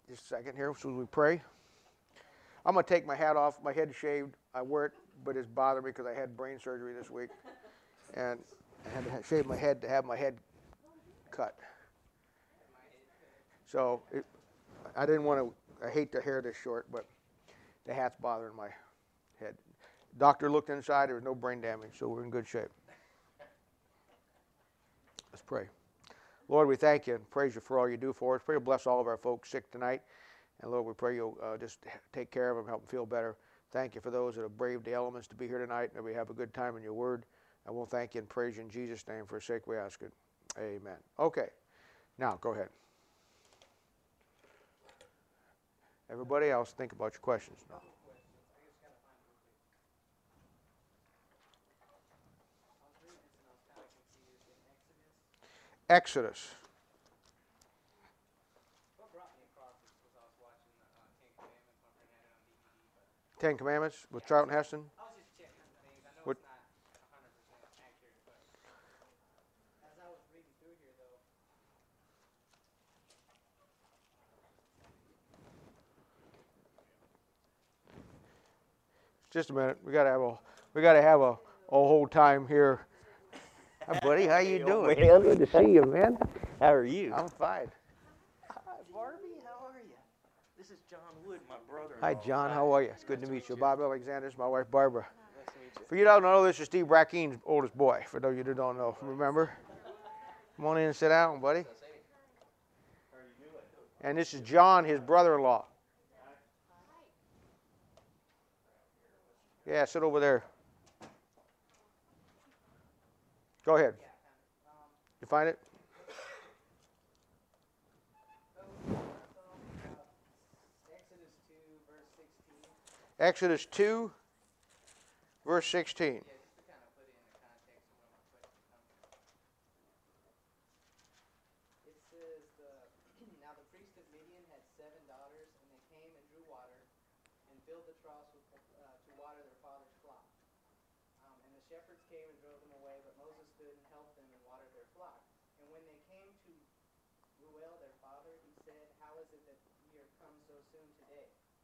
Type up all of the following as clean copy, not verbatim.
Just a second here, so we pray. I'm going to take my hat off. My head shaved. I wear it, but it's bothering me because I had brain surgery this week. And I had to shave my head to have my head cut. So I didn't want to, I hate the hair this short, but the hat's bothering my head. Doctor looked inside, there was no brain damage, so we're in good shape. Let's pray. Lord, we thank you and praise you for all you do for us. Pray you bless all of our folks sick tonight. And Lord, we pray you'll just take care of them, help them feel better. Thank you for those that have braved the elements to be here tonight. May we have a good time in your word. And we'll thank you and praise you in Jesus' name. For his sake we ask it. Amen. Okay. Now, go ahead. Everybody else, think about your questions now. Exodus. What brought me across this was I was watching the Ten Ten Commandments. Commandments with Charlton Heston. I was just checking things. I know What? it's not 100% accurate, but as I was reading through here, though, Just a minute. We gotta have a whole time here. Hi, buddy. How you doing? man. Good to see you, man. How are you? I'm fine. Hi, Barbie. How are you? This is John Wood, my brother. Hi, John. How are you? It's good to meet you. Bob Alexander. It's my wife, Barbara. Nice to meet you. For you don't know, this is Steve Brackeen's oldest boy. For those of you that don't know, remember? Come on in and sit down, buddy. And this is John, his brother-in-law. Yeah, sit over there. Go ahead. You find it? Exodus 2, verse 16. Exodus 2, verse 16. Yeah, just to kind of put it in the context of where my question comes from. It says, now the priest of Midian had 7 daughters, and they came and drew water, and filled the troughs to water their father's flock. And the shepherds came and drove them away, but Moses stood and helped them and watered their flock. And when they came to Reuel, their father, he said, how is it that ye are come so soon today?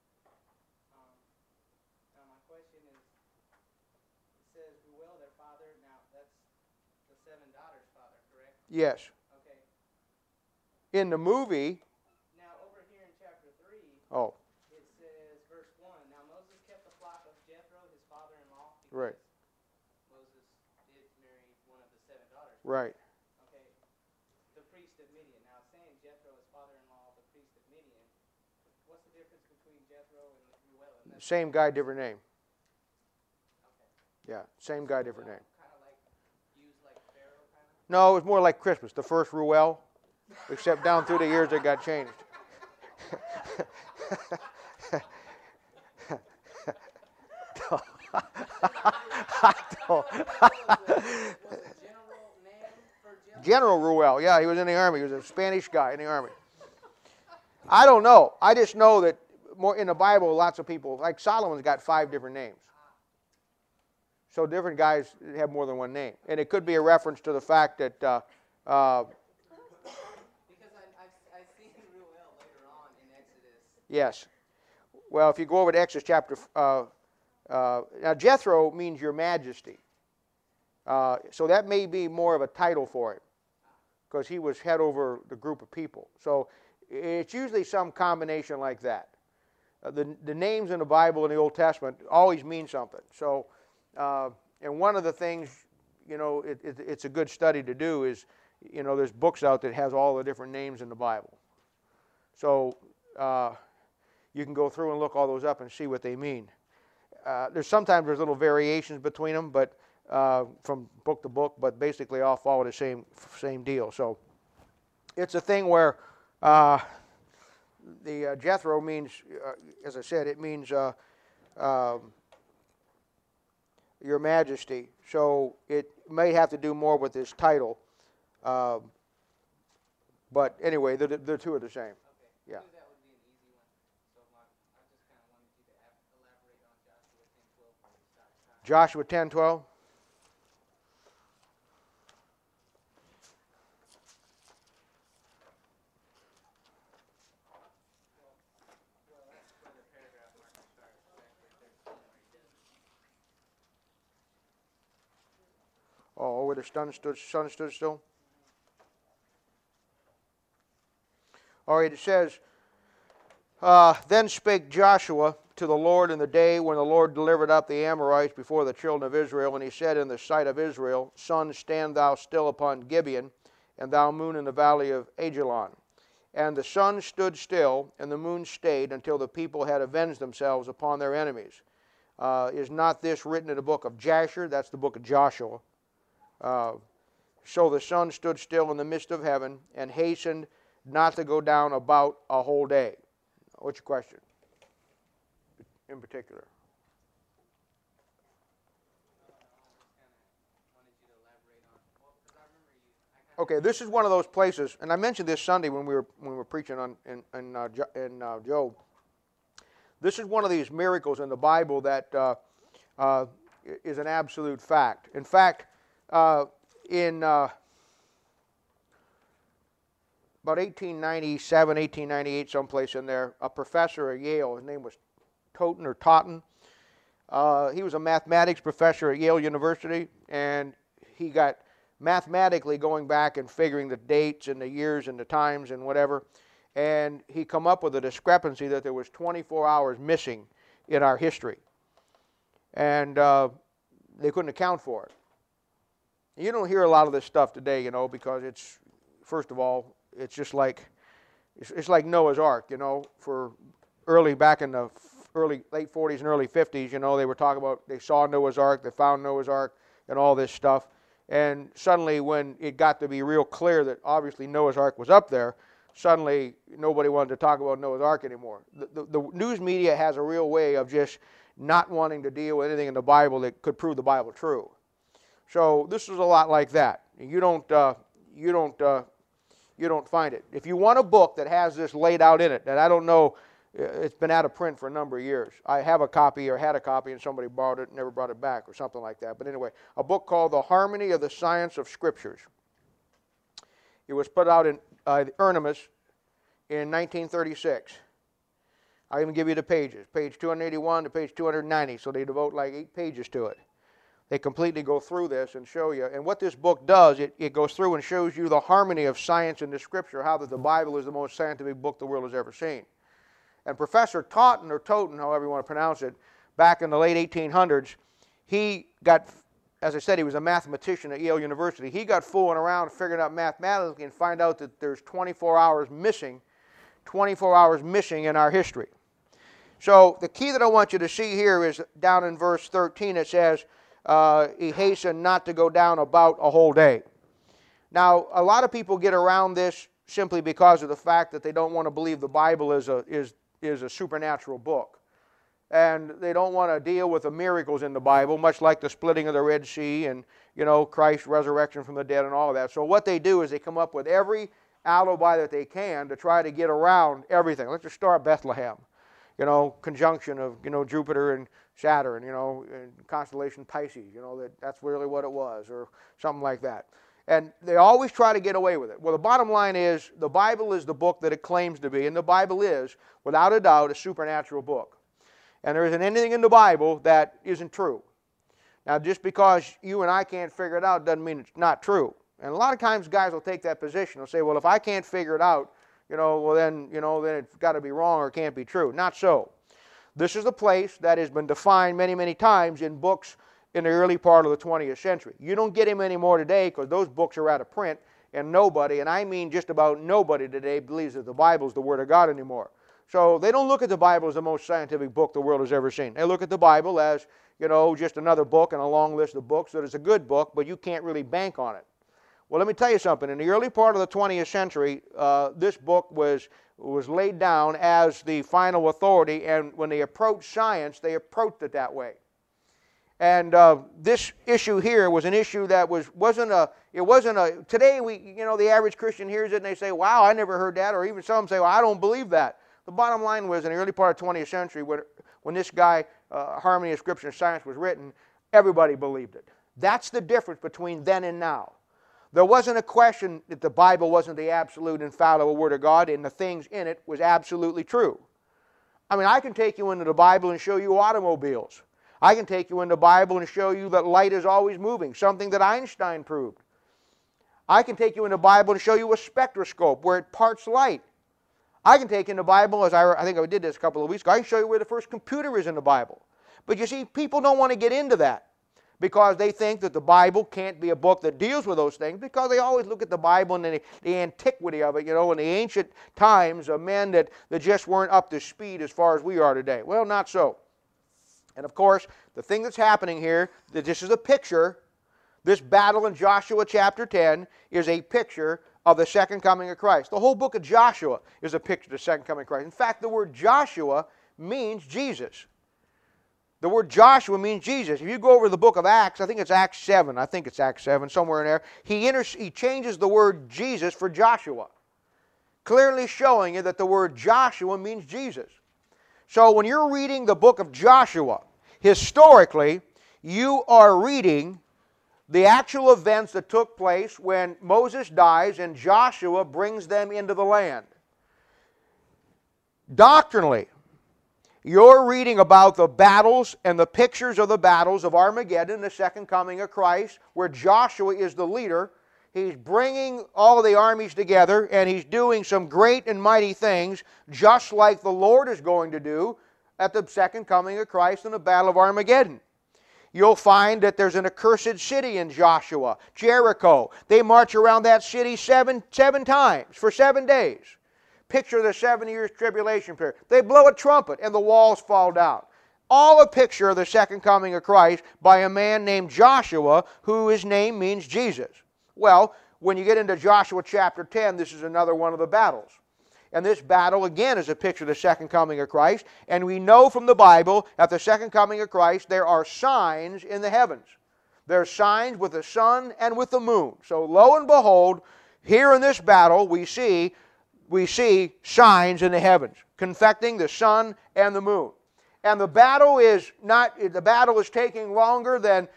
Now my question is, it says Reuel, their father. Now that's the 7 daughters' father, correct? Yes. Okay. In the movie, Now over here in chapter 3, oh, it says, verse 1, now Moses kept the flock of Jethro, his father-in-law, Right. because Moses did marry one of the 7 daughters. right. Okay. The priest of Midian. Now it's saying Jethro, his father-in-law, the priest of Midian. What's the difference between Jethro and Reuel? Same guy, different name. Okay. Yeah, same guy, different name. Kind of like used like Pharaoh, kind of? No, it was more like Christmas, the first Reuel, except down through the years it got changed. Was it general name for Jethro? General Reuel, yeah, he was in the army. He was a Spanish guy in the army. I don't know. I just know that more in the Bible, lots of people, like Solomon's got 5 different names. So different guys have more than one name. And it could be a reference to the fact that, Because I've seen Reuel later on in Exodus. yes. Well, if you go over to Exodus chapter, now Jethro means your majesty. So that may be more of a title for him, because he was head over the group of people. So it's usually some combination like that. The names in the Bible in the Old Testament always mean something. So, and one of the things, you know, it's a good study to do is, you know, there's books out that has all the different names in the Bible. So you can go through and look all those up and see what they mean. Sometimes there's little variations between them, but from book to book, but basically all follow the same deal. So it's a thing where the Jethro means, as I said, it means your majesty. So it may have to do more with his title. But anyway, the two are the same. Okay. Yeah. I knew that would be an easy one. So I just kind of wanted you to elaborate on Joshua 10:12 for the Joshua 10:12. where the sun stood still? All right, it says, then spake Joshua to the Lord in the day when the Lord delivered up the Amorites before the children of Israel, and he said in the sight of Israel, Sun, stand thou still upon Gibeon, and thou moon in the valley of Ajalon. And the sun stood still, and the moon stayed, until the people had avenged themselves upon their enemies. Is not this written in the book of Jasher? That's the book of Joshua. So the sun stood still in the midst of heaven, and hastened not to go down about a whole day. What's your question in particular? Okay, this is one of those places, and I mentioned this Sunday when we were preaching in Job. This is one of these miracles in the Bible that is an absolute fact. In fact, in about 1897, 1898, someplace in there, a professor at Yale, his name was Totten. He was a mathematics professor at Yale University, and he got mathematically going back and figuring the dates and the years and the times and whatever, and he come up with a discrepancy that there was 24 hours missing in our history, and they couldn't account for it. You don't hear a lot of this stuff today, you know, because it's, first of all, it's just like, it's like Noah's Ark, you know, for back in the late 40s and early 50s, you know, they were talking about, they saw Noah's Ark, they found Noah's Ark, and all this stuff. And suddenly when it got to be real clear that obviously Noah's Ark was up there, suddenly nobody wanted to talk about Noah's Ark anymore. The news media has a real way of just not wanting to deal with anything in the Bible that could prove the Bible true. So this is a lot like that. You don't find it. If you want a book that has this laid out in it, and I don't know, it's been out of print for a number of years. I have a copy or had a copy and somebody borrowed it and never brought it back or something like that. But anyway, a book called The Harmony of the Science of Scriptures. It was put out in Ernemus in 1936. I'll even give you the pages, page 281 to page 290, so they devote like 8 pages to it. They completely go through this and show you. And what this book does, it goes through and shows you the harmony of science and the Scripture, how that the Bible is the most scientific book the world has ever seen. And Professor Totten, or Totten, however you want to pronounce it, back in the late 1800s, he got, as I said, he was a mathematician at Yale University. He got fooling around, figuring out mathematically, and find out that there's 24 hours missing in our history. So the key that I want you to see here is down in verse 13. It says, he hastened not to go down about a whole day. Now, a lot of people get around this simply because of the fact that they don't want to believe the Bible is a supernatural book. And they don't want to deal with the miracles in the Bible, much like the splitting of the Red Sea and, you know, Christ's resurrection from the dead and all of that. So what they do is they come up with every alibi that they can to try to get around everything. Let's just start Bethlehem. You know, conjunction of, you know, Jupiter and Saturn, you know, and constellation Pisces, you know, that's really what it was, or something like that. And they always try to get away with it. Well, the bottom line is, the Bible is the book that it claims to be, and the Bible is, without a doubt, a supernatural book. And there isn't anything in the Bible that isn't true. Now, just because you and I can't figure it out doesn't mean it's not true. And a lot of times guys will take that position. They'll say, well, if I can't figure it out, you know, well then it's got to be wrong or it can't be true. Not so. This is a place that has been defined many, many times in books in the early part of the 20th century. You don't get him anymore today because those books are out of print, and nobody, and I mean just about nobody today, believes that the Bible is the Word of God anymore. So they don't look at the Bible as the most scientific book the world has ever seen. They look at the Bible as, you know, just another book in a long list of books that is a good book, but you can't really bank on it. Well, let me tell you something. In the early part of the 20th century, this book was laid down as the final authority, and when they approached science, they approached it that way. And this issue here was an issue that wasn't a, today the average Christian hears it and they say, wow, I never heard that, or even some say, well, I don't believe that. The bottom line was, in the early part of the 20th century, when this guy, Harmony of Scripture and Science, was written, everybody believed it. That's the difference between then and now. There wasn't a question that the Bible wasn't the absolute infallible Word of God, and the things in it was absolutely true. I mean, I can take you into the Bible and show you automobiles. I can take you in the Bible and show you that light is always moving, something that Einstein proved. I can take you in the Bible and show you a spectroscope where it parts light. I can take in the Bible, as I think I did this a couple of weeks ago, I can show you where the first computer is in the Bible. But you see, people don't want to get into that because they think that the Bible can't be a book that deals with those things, because they always look at the Bible and the antiquity of it, you know, in the ancient times of men that just weren't up to speed as far as we are today. Well, not so. And of course, the thing that's happening here, that this is a picture, this battle in Joshua chapter 10 is a picture of the second coming of Christ. The whole book of Joshua is a picture of the second coming of Christ. In fact, the word Joshua means Jesus. The word Joshua means Jesus. If you go over the book of Acts, I think it's Acts 7, somewhere in there, he changes the word Jesus for Joshua, clearly showing you that the word Joshua means Jesus. So when you're reading the book of Joshua, historically, you are reading the actual events that took place when Moses dies and Joshua brings them into the land. Doctrinally, you're reading about the battles and the pictures of the battles of Armageddon, the second coming of Christ, where Joshua is the leader. He's bringing all of the armies together, and he's doing some great and mighty things, just like the Lord is going to do at the second coming of Christ in the battle of Armageddon. You'll find that there's an accursed city in Joshua, Jericho. They march around that city seven times for 7 days. Picture the 7 years tribulation period. They blow a trumpet and the walls fall down. All a picture of the second coming of Christ by a man named Joshua, who his name means Jesus. Well, when you get into Joshua chapter 10, this is another one of the battles. And this battle, again, is a picture of the second coming of Christ. And we know from the Bible, at the second coming of Christ, there are signs in the heavens. There are signs with the sun and with the moon. So lo and behold, here in this battle, we see signs in the heavens, confecting the sun and the moon. And the battle is taking longer than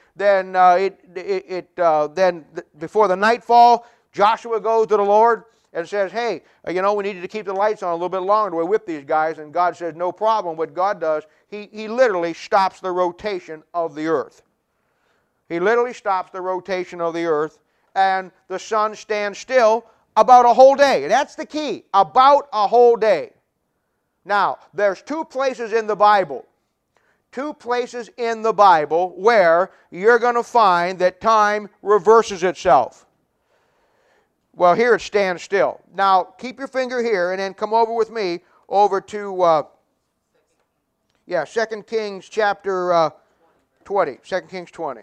before the nightfall. Joshua goes to the Lord and says, hey, you know, we needed to keep the lights on a little bit longer. We whip these guys. And God says, no problem. What God does, He literally stops the rotation of the earth. He literally stops the rotation of the earth, and the sun stands still about a whole day. That's the key, about a whole day. Now, there's two places in the Bible where you're going to find that time reverses itself. Well, here it stands still. Now, keep your finger here and then come over with me over to 2 Kings chapter 20. 2 Kings 20.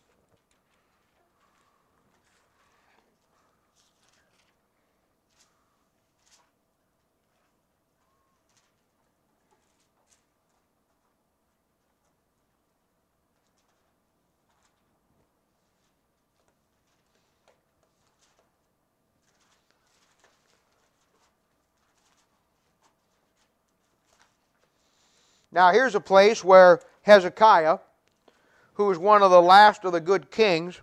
Now, here's a place where Hezekiah, who is one of the last of the good kings,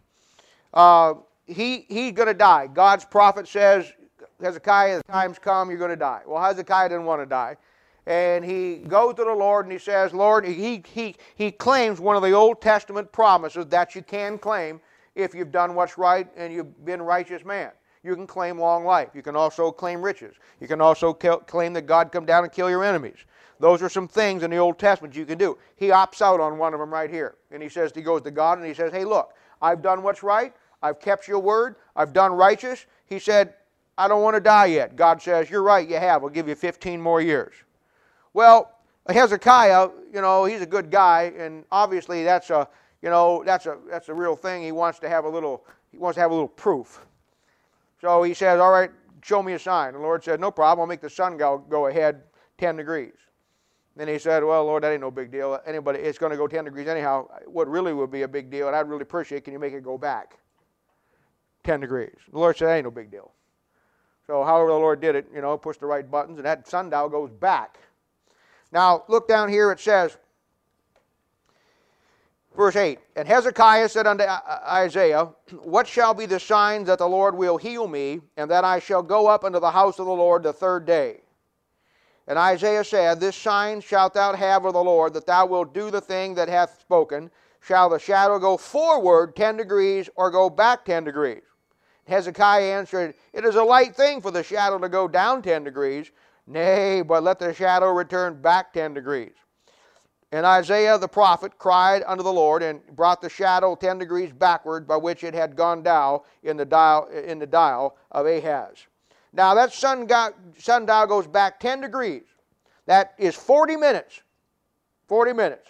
he's going to die. God's prophet says, Hezekiah, the time's come, you're going to die. Well, Hezekiah didn't want to die. And he goes to the Lord and he says, Lord, he claims one of the Old Testament promises that you can claim if you've done what's right and you've been a righteous man. You can claim long life. You can also claim riches. You can also claim that God come down and kill your enemies. Those are some things in the Old Testament you can do. He opts out on one of them right here. And he goes to God and he says, hey, look, I've done what's right. I've kept your word. I've done righteous. He said, I don't want to die yet. God says, you're right, you have. I'll give you 15 more years. Well, Hezekiah, you know, he's a good guy, and obviously that's a real thing. He wants to have a little proof. So he says, all right, show me a sign. The Lord said, no problem. I'll make the sun go ahead 10 degrees. Then he said, well, Lord, that ain't no big deal. It's going to go 10 degrees anyhow. What really would be a big deal, and I'd really appreciate, can you make it go back 10 degrees? The Lord said, that ain't no big deal. So however the Lord did it, you know, push the right buttons, and that sundial goes back. Now, look down here, it says, verse 8, and Hezekiah said unto Isaiah, what shall be the signs that the Lord will heal me, and that I shall go up unto the house of the Lord the third day? And Isaiah said, This sign shalt thou have of the Lord, that thou wilt do the thing that hath spoken. Shall the shadow go forward 10 degrees, or go back 10 degrees? Hezekiah answered, It is a light thing for the shadow to go down 10 degrees. Nay, but let the shadow return back 10 degrees. And Isaiah the prophet cried unto the Lord, and brought the shadow 10 degrees backward, by which it had gone down in the dial of Ahaz. Now that sundial goes back 10 degrees. That is 40 minutes. 40 minutes.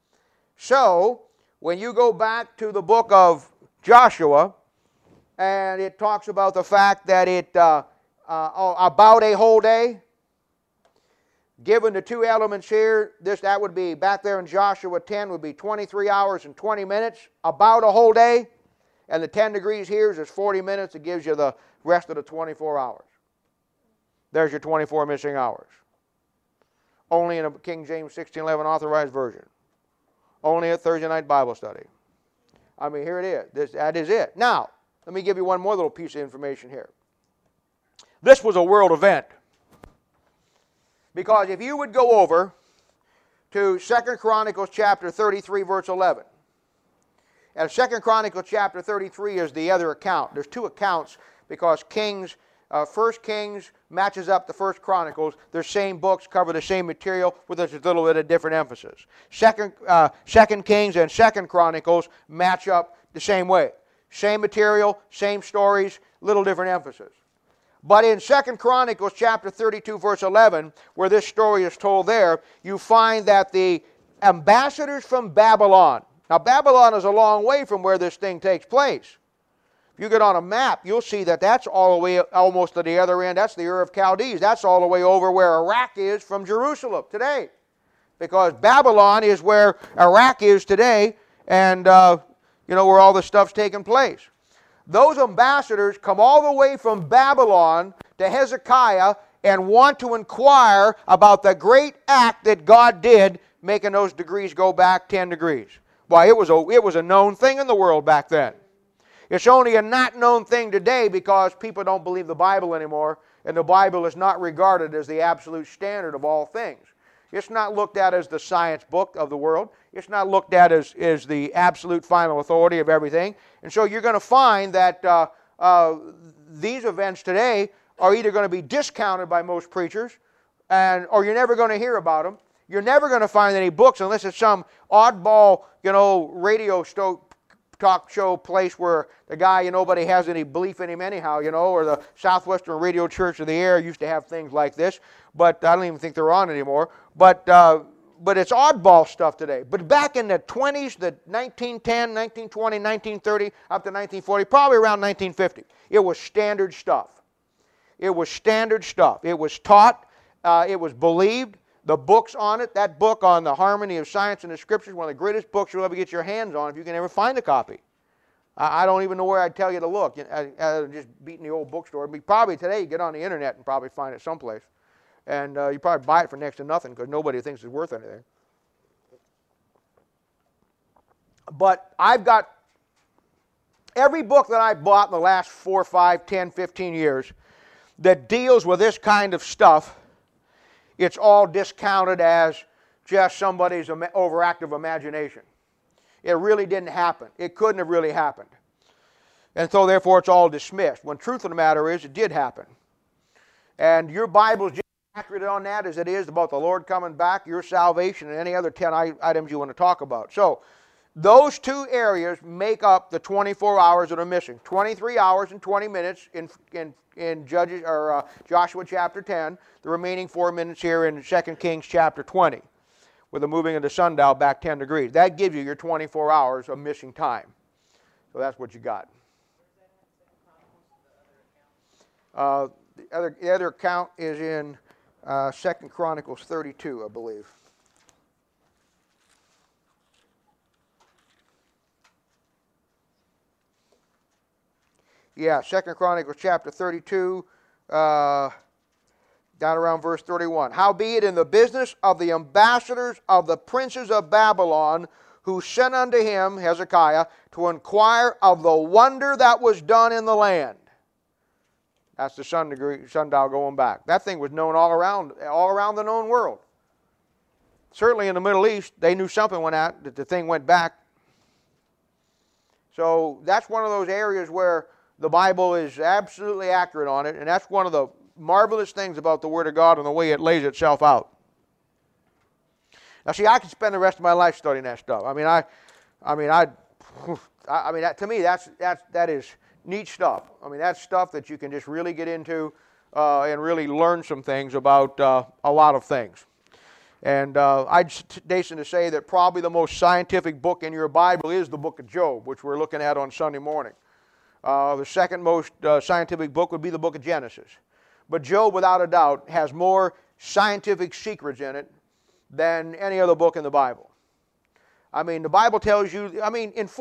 So, when you go back to the book of Joshua, and it talks about the fact that about a whole day, given the two elements here, that would be, back there in Joshua 10, would be 23 hours and 20 minutes, about a whole day. And the 10 degrees here is 40 minutes. It gives you the rest of the 24 hours. There's your 24 missing hours. Only in a King James 1611 authorized version. Only a Thursday night Bible study. I mean, here it is. That is it. Now, let me give you one more little piece of information here. This was a world event. Because if you would go over to 2 Chronicles chapter 33, verse 11. And 2 Chronicles chapter 33 is the other account. There's two accounts because Kings, 1 Kings matches up to 1 Chronicles. They're same books, cover the same material with a little bit of different emphasis. 2 Kings and 2 Chronicles match up the same way. Same material, same stories, little different emphasis. But in 2 Chronicles chapter 32, verse 11, where this story is told there, you find that the ambassadors from Babylon. Now, Babylon is a long way from where this thing takes place. If you get on a map, you'll see that that's all the way almost to the other end. That's the Ur of Chaldees. That's all the way over where Iraq is from Jerusalem today. Because Babylon is where Iraq is today, and where all this stuff's taking place. Those ambassadors come all the way from Babylon to Hezekiah and want to inquire about the great act that God did, making those degrees go back 10 degrees. Why, it was a known thing in the world back then. It's only a not known thing today because people don't believe the Bible anymore, and the Bible is not regarded as the absolute standard of all things. It's not looked at as the science book of the world. It's not looked at as the absolute final authority of everything. And so you're going to find that these events today are either going to be discounted by most preachers, or you're never going to hear about them. You're never going to find any books unless it's some oddball, radio talk show place where the guy, nobody has any belief in him anyhow, or the Southwestern Radio Church of the Air used to have things like this, but I don't even think they're on anymore. But it's oddball stuff today. But back in the 20s, the 1910, 1920, 1930, up to 1940, probably around 1950, it was standard stuff. It was standard stuff. It was taught. It was believed. The books on it, that book on the harmony of science and the scriptures, one of the greatest books you'll ever get your hands on if you can ever find a copy. I don't even know where I'd tell you to look. Just beating the old bookstore. Probably today you get on the internet and probably find it someplace. And you probably buy it for next to nothing because nobody thinks it's worth anything. But I've got every book that I've bought in the last 4, 5, 10, 15 years that deals with this kind of stuff. It's all discounted as just somebody's overactive imagination. It really didn't happen. It couldn't have really happened. And so therefore it's all dismissed. When truth of the matter is, it did happen. And your Bible's just as accurate on that as it is about the Lord coming back, your salvation, and any other 10 items you want to talk about. So those two areas make up the 24 hours that are missing. 23 hours and 20 minutes in Judges or Joshua chapter 10. The remaining 4 minutes here in 2 Kings chapter 20, with the moving of the sundial back 10 degrees. That gives you your 24 hours of missing time. So that's what you got. The other account is in 2 Chronicles 32, I believe. Yeah, 2 Chronicles chapter 32, down around verse 31. Howbeit in the business of the ambassadors of the princes of Babylon, who sent unto him, Hezekiah, to inquire of the wonder that was done in the land. That's the sundial going back. That thing was known all around the known world. Certainly in the Middle East, they knew something when that the thing went back. So that's one of those areas where the Bible is absolutely accurate on it, and that's one of the marvelous things about the Word of God and the way it lays itself out. Now, see, I could spend the rest of my life studying that stuff. I mean, to me, that is neat stuff. I mean, that's stuff that you can just really get into and really learn some things about a lot of things. And I'd hasten to say that probably the most scientific book in your Bible is the book of Job, which we're looking at on Sunday morning. The second most scientific book would be the book of Genesis. But Job, without a doubt, has more scientific secrets in it than any other book in the Bible. I mean, the Bible tells you, I mean, in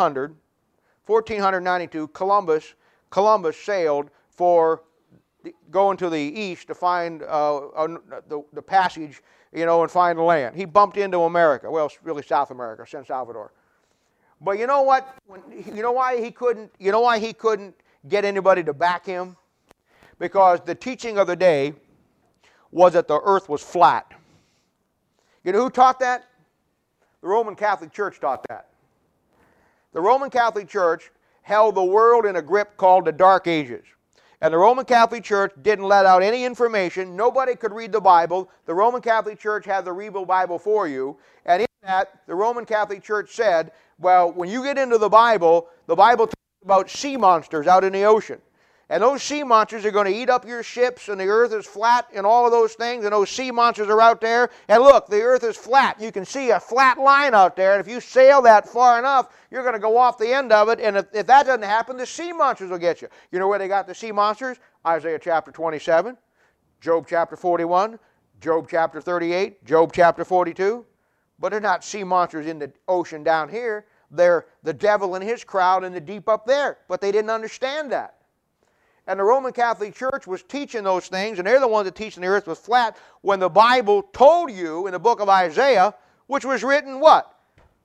1492, Columbus sailed for going to the east to find the passage, you know, and find the land. He bumped into America. Well, it's really South America, San Salvador. But you know what? You know why he couldn't get anybody to back him? Because the teaching of the day was that the earth was flat. You know who taught that? The Roman Catholic Church taught that. The Roman Catholic Church held the world in a grip called the Dark Ages. And the Roman Catholic Church didn't let out any information. Nobody could read the Bible. The Roman Catholic Church had the real Bible for you. And in that, the Roman Catholic Church said, well, when you get into the Bible talks about sea monsters out in the ocean. And those sea monsters are going to eat up your ships, and the earth is flat, and all of those things, and those sea monsters are out there. And look, the earth is flat. You can see a flat line out there, and if you sail that far enough, you're going to go off the end of it, and if that doesn't happen, the sea monsters will get you. You know where they got the sea monsters? Isaiah chapter 27, Job chapter 41, Job chapter 38, Job chapter 42. But they're not sea monsters in the ocean down here. They're the devil and his crowd in the deep up there. But they didn't understand that. And the Roman Catholic Church was teaching those things, and they're the ones that teaching the earth was flat, when the Bible told you in the book of Isaiah, which was written what?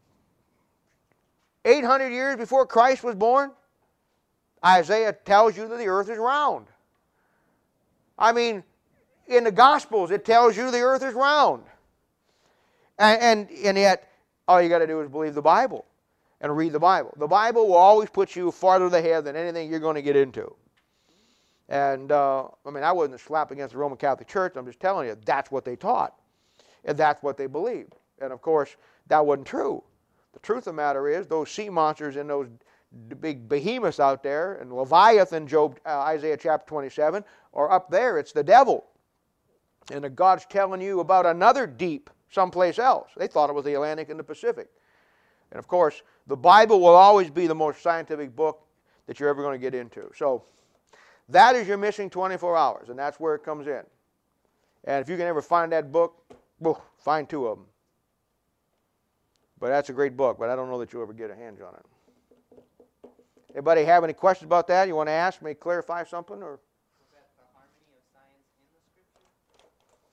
800 years before Christ was born? Isaiah tells you that the earth is round. I mean, in the Gospels it tells you the earth is round. And yet, all you got to do is believe the Bible and read the Bible. The Bible will always put you farther ahead than anything you're going to get into. And, I mean, I wasn't a slap against the Roman Catholic Church. I'm just telling you, that's what they taught. And that's what they believed. And, of course, that wasn't true. The truth of the matter is, those sea monsters and those big behemoths out there, and Leviathan, Isaiah chapter 27, are up there. It's the devil. And God's telling you about another deep someplace else. They thought it was the Atlantic and the Pacific. And, of course, the Bible will always be the most scientific book that you're ever going to get into. So, that is your missing 24 hours, and that's where it comes in. And if you can ever find that book, well, find two of them. But that's a great book, but I don't know that you'll ever get a hands on it. Anybody have any questions about that? You want to ask me, clarify something? Or? Was that the harmony of science in the Scripture?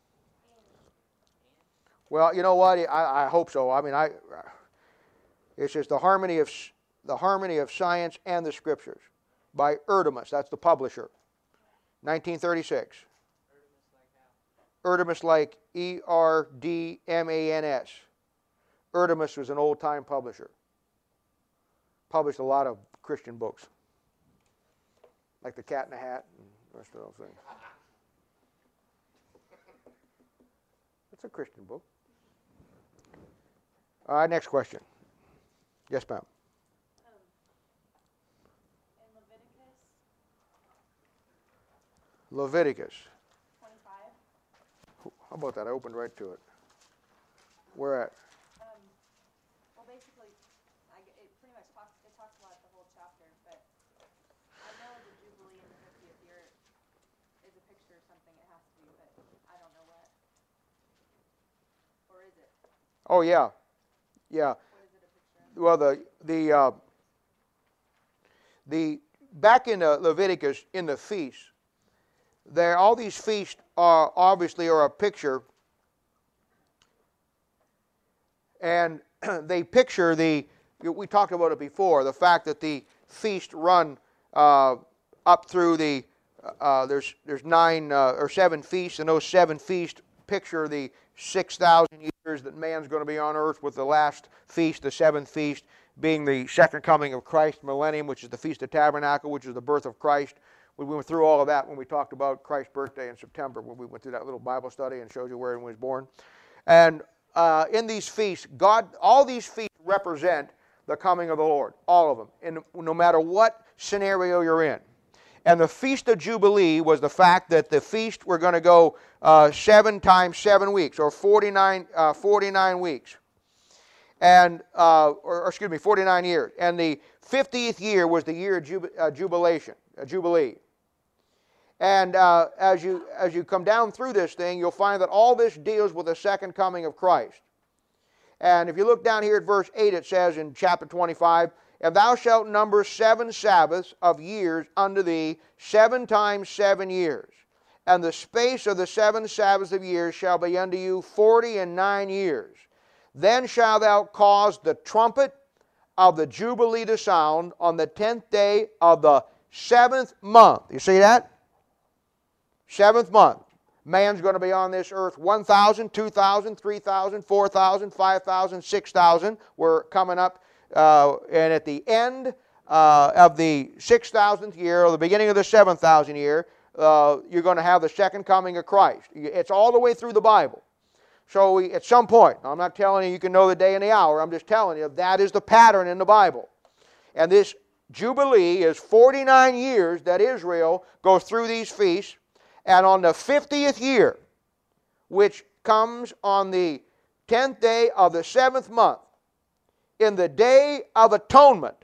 Well, you know what? I hope so. I mean, it's just the harmony of science and the Scriptures. By Erdemus, that's the publisher, 1936. Erdemus like E-R-D-M-A-N-S. Erdemus was an old-time publisher. Published a lot of Christian books, like The Cat in the Hat and the rest of those things. It's a Christian book. All right, next question. Yes, ma'am. Leviticus 25. How about that? I opened right to it. Where at? Well, basically, it pretty much talks about the whole chapter, but I know the Jubilee in the 50th year is a picture of something. It has to be, but I don't know what. Or is it? Oh, yeah. Yeah. What is it a picture of? Well, the back in Leviticus, in the feasts, all these feasts are obviously a picture, and they picture we talked about it before, the fact that the feast run up through the there's 9 or 7 feasts, and those 7 feasts picture the 6,000 years that man's going to be on earth, with the last feast, the 7th feast, being the second coming of Christ, millennium, which is the Feast of Tabernacle, which is the birth of Christ. We went through all of that when we talked about Christ's birthday in September, when we went through that little Bible study and showed you where he was born. And in these feasts, all these feasts represent the coming of the Lord, all of them, and no matter what scenario you're in. And the Feast of Jubilee was the fact that the feast were going to go 7 times 7 weeks, or 49 weeks. And, or excuse me, 49 years. And the 50th year was the year of Jubilee. And as you come down through this thing, you'll find that all this deals with the second coming of Christ. And if you look down here at verse 8, it says in chapter 25, "And thou shalt number 7 Sabbaths of years unto thee, 7 times 7 years. And the space of the 7 Sabbaths of years shall be unto you 49 years. Then shalt thou cause the trumpet of the Jubilee to sound on the 10th day of the 7th month." You see that? 7th month. Man's going to be on this earth 1,000, 2,000, 3,000, 4,000, 5,000, 6,000. We're coming up, and at the end of the 6,000th year, or the beginning of the 7,000th year, you're going to have the second coming of Christ. It's all the way through the Bible. So at some point, I'm not telling you can know the day and the hour, I'm just telling you that is the pattern in the Bible. And this Jubilee is 49 years that Israel goes through these feasts. And on the 50th year, which comes on the 10th day of the 7th month, in the day of atonement,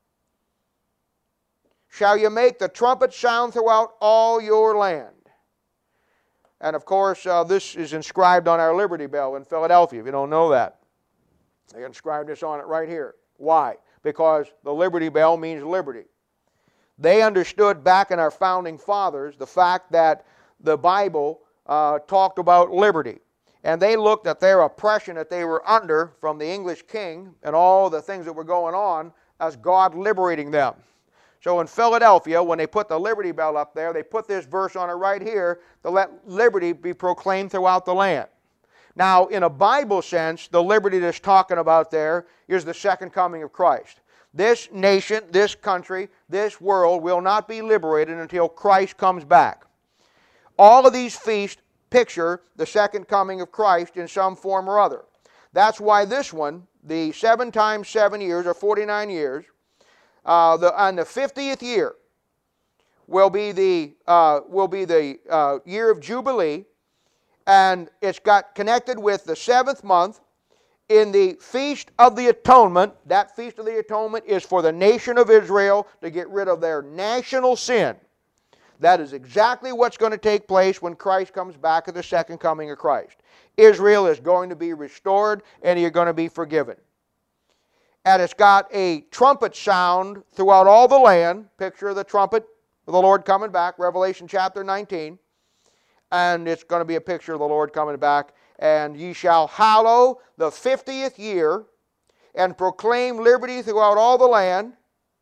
shall you make the trumpet sound throughout all your land. And of course, this is inscribed on our Liberty Bell in Philadelphia, if you don't know that. They inscribed this on it right here. Why? Because the Liberty Bell means liberty. They understood back in our founding fathers the fact that the Bible talked about liberty. And they looked at their oppression that they were under from the English king and all the things that were going on as God liberating them. So in Philadelphia, when they put the Liberty Bell up there, they put this verse on it right here to let liberty be proclaimed throughout the land. Now, in a Bible sense, the liberty that's talking about there is the second coming of Christ. This nation, this country, this world will not be liberated until Christ comes back. All of these feasts picture the second coming of Christ in some form or other. That's why this one, the 7 times 7 years, or 49 years, on the 50th year will be the year of Jubilee, and it's got connected with the 7th month. In the Feast of the Atonement, that Feast of the Atonement is for the nation of Israel to get rid of their national sin. That is exactly what's going to take place when Christ comes back at the second coming of Christ. Israel is going to be restored, and you're going to be forgiven. And it's got a trumpet sound throughout all the land, picture of the trumpet of the Lord coming back, Revelation chapter 19. And it's going to be a picture of the Lord coming back. "And ye shall hallow the 50th year, and proclaim liberty throughout all the land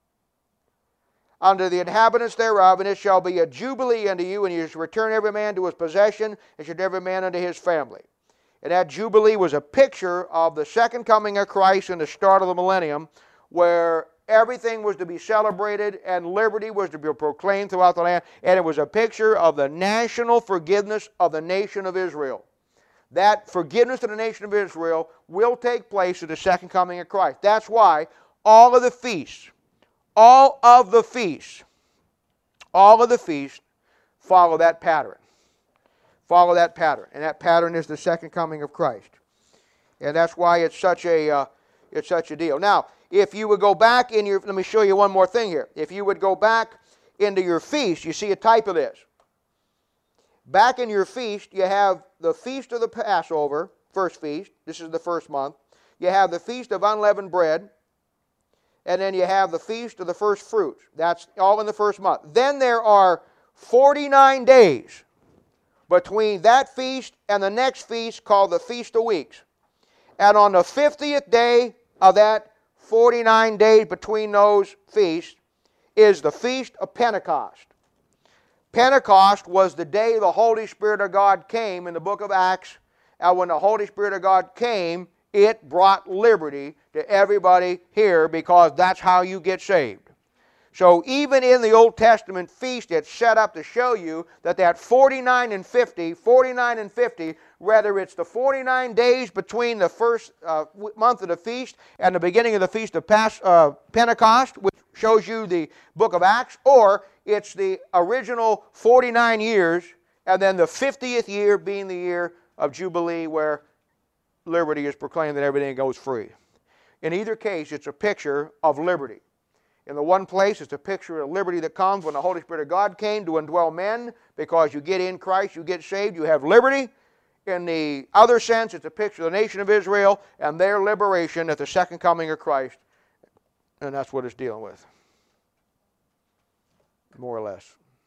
unto the inhabitants thereof, and it shall be a jubilee unto you, and ye shall return every man to his possession, and should every man unto his family." And that jubilee was a picture of the second coming of Christ and the start of the millennium, where everything was to be celebrated and liberty was to be proclaimed throughout the land, and it was a picture of the national forgiveness of the nation of Israel. That forgiveness of the nation of Israel will take place at the second coming of Christ. That's why all of the feasts follow that pattern. Follow that pattern. And that pattern is the second coming of Christ. And that's why it's such a deal. Now, if you would go back in your, let me show you one more thing here. If you would go back into your feast, you see a type of this. Back in your feast, you have the Feast of the Passover, first feast. This is the first month. You have the Feast of Unleavened Bread. And then you have the Feast of the First Fruits. That's all in the first month. Then there are 49 days between that feast and the next feast called the Feast of Weeks. And on the 50th day of that 49 days between those feasts is the Feast of Pentecost. Pentecost was the day the Holy Spirit of God came in the book of Acts. And when the Holy Spirit of God came, it brought liberty to everybody here, because that's how you get saved. So even in the Old Testament feast, it's set up to show you that 49 and 50, whether it's the 49 days between the first month of the feast and the beginning of the feast of Pentecost, which shows you the book of Acts, or it's the original 49 years, and then the 50th year being the year of Jubilee, where liberty is proclaimed and everything goes free. In either case, it's a picture of liberty. In the one place, it's a picture of liberty that comes when the Holy Spirit of God came to indwell men, because you get in Christ, you get saved, you have liberty. In the other sense, it's a picture of the nation of Israel and their liberation at the second coming of Christ. And that's what it's dealing with, more or less.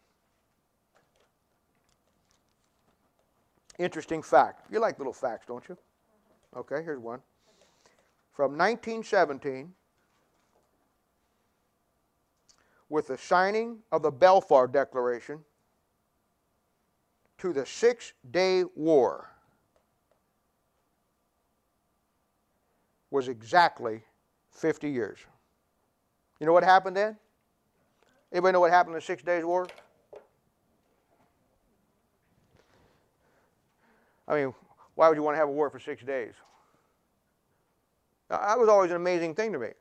Interesting fact. You like little facts, don't you? Okay, here's one. From 1917, with the signing of the Balfour Declaration, to the Six-Day War, was exactly 50 years. You know what happened then? Anybody know what happened in the 6 Days War? I mean, why would you want to have a war for 6 days? That was always an amazing thing to me.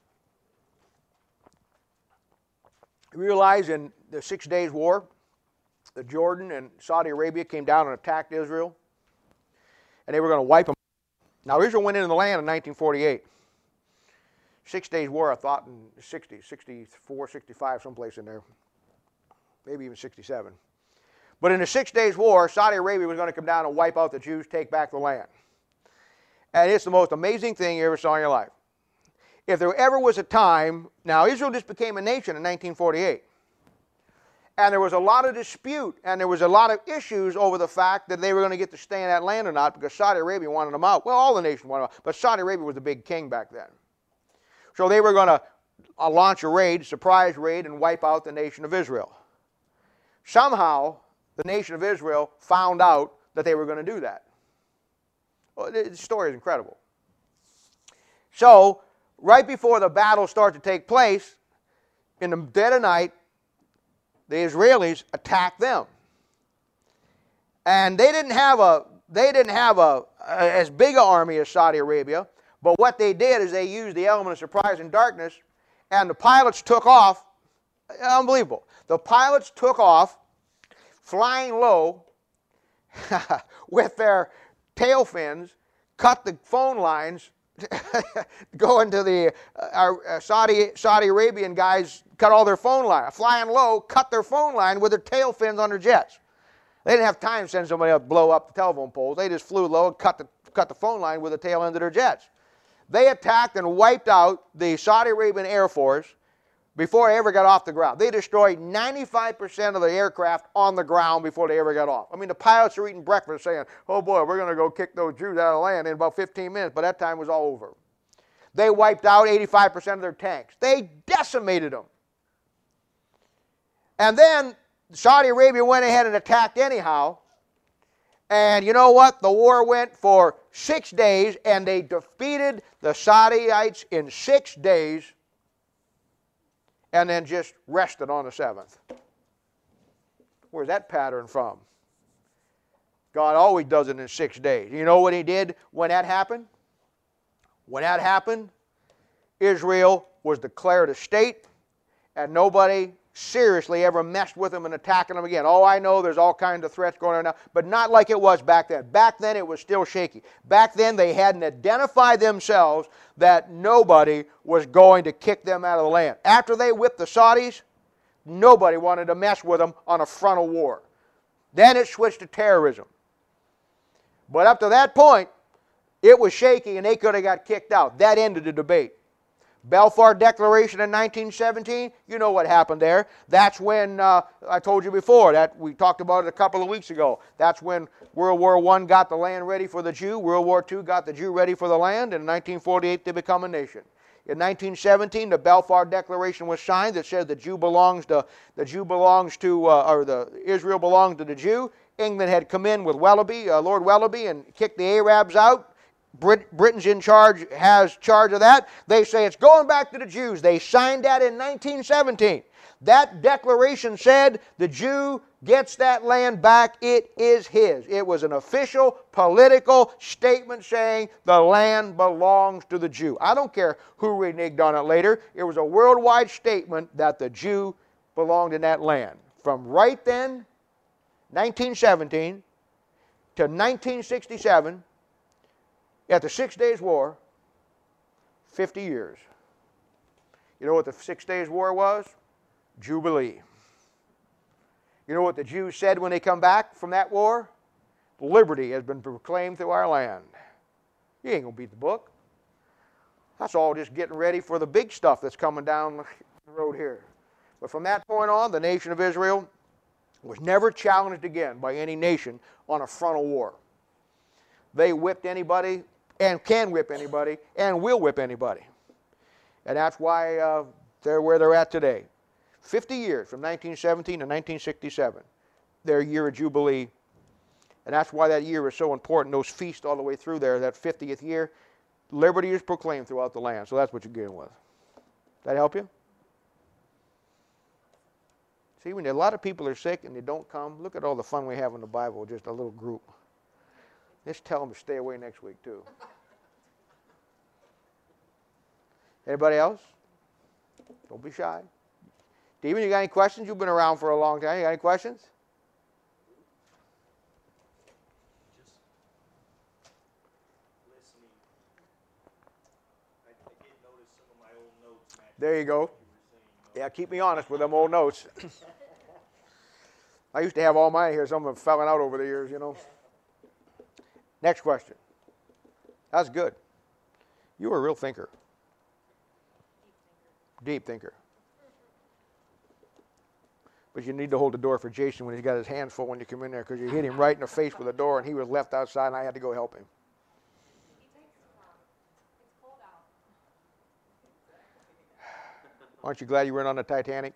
You realize in the 6 Days War, the Jordan and Saudi Arabia came down and attacked Israel, and they were going to wipe them. Now, Israel went into the land in 1948. 6 Days War, I thought, in the 60s, 64, 65, someplace in there. Maybe even 67. But in the 6 Days War, Saudi Arabia was going to come down and wipe out the Jews, take back the land. And it's the most amazing thing you ever saw in your life. If there ever was a time, now Israel just became a nation in 1948. And there was a lot of dispute, and there was a lot of issues over the fact that they were going to get to stay in that land or not, because Saudi Arabia wanted them out. Well, all the nations wanted them out, but Saudi Arabia was the big king back then. So they were going to launch a raid, surprise raid, and wipe out the nation of Israel. Somehow, the nation of Israel found out that they were going to do that. Well, the story is incredible. So, right before the battle started to take place, in the dead of night, the Israelis attacked them. And they didn't have as big an army as Saudi Arabia, but what they did is they used the element of surprise and darkness, and the pilots took off. Unbelievable. The pilots took off flying low with their tail fins, cut the phone lines, going to the Saudi Arabian guys, cut all their phone line, flying low, cut their phone line with their tail fins on their jets. They didn't have time to send somebody up to blow up the telephone poles. They just flew low and cut the phone line with the tail end of their jets. They attacked and wiped out the Saudi Arabian Air Force before they ever got off the ground. They destroyed 95% of the aircraft on the ground before they ever got off. I mean, the pilots are eating breakfast saying, oh boy, we're going to go kick those Jews out of the land in about 15 minutes, but that time was all over. They wiped out 85% of their tanks. They decimated them. And then Saudi Arabia went ahead and attacked anyhow. And you know what? The war went for 6 days, and they defeated the Saudiites in 6 days, and then just rested on the 7th. Where's that pattern from? God always does it in 6 days. You know what he did when that happened? When that happened, Israel was declared a state, and nobody seriously ever messed with them and attacking them again. Oh, I know there's all kinds of threats going on now, but not like it was back then. Back then it was still shaky. Back then they hadn't identified themselves that nobody was going to kick them out of the land. After they whipped the Saudis, nobody wanted to mess with them on a frontal war. Then it switched to terrorism. But up to that point, it was shaky and they could have got kicked out. That ended the debate. Balfour Declaration in 1917, you know what happened there. That's when, I told you before, that we talked about it a couple of weeks ago. That's when World War I got the land ready for the Jew. World War II got the Jew ready for the land. And in 1948, they become a nation. In 1917, the Balfour Declaration was signed that said Israel belongs to the Jew. England had come in with Wellesley, Lord Wellesley, and kicked the Arabs out. Britain's in charge, has charge of that. They say it's going back to the Jews. They signed that in 1917. That declaration said the Jew gets that land back. It is his. It was an official political statement saying the land belongs to the Jew. I don't care who reneged on it later. It was a worldwide statement that the Jew belonged in that land. From right then, 1917, to 1967, at the 6 Days War, 50 years. You know what the 6 Days War was? Jubilee. You know what the Jews said when they come back from that war? Liberty has been proclaimed through our land. You ain't going to beat the book. That's all just getting ready for the big stuff that's coming down the road here. But from that point on, the nation of Israel was never challenged again by any nation on a frontal war. They whipped anybody and can whip anybody and will whip anybody. And that's why they're where they're at today. 50 years from 1917 to 1967, their year of Jubilee. And that's why that year is so important. Those feasts all the way through there, that 50th year, liberty is proclaimed throughout the land. So that's what you're getting with. That help you? See, when a lot of people are sick and they don't come, look at all the fun we have in the Bible, just a little group. Just tell them to stay away next week, too. Anybody else? Don't be shy. Stephen, you got any questions? You've been around for a long time. You got any questions? Just listening. I did notice some of my old notes. There you go. Yeah, keep me honest with them old notes. I used to have all mine here. Some of them falling out over the years, you know. Next question. That's good. You were a real thinker. Deep thinker. But you need to hold the door for Jason when he's got his hands full when you come in there, because you hit him right in the face with the door and he was left outside and I had to go help him. Aren't you glad you weren't on the Titanic?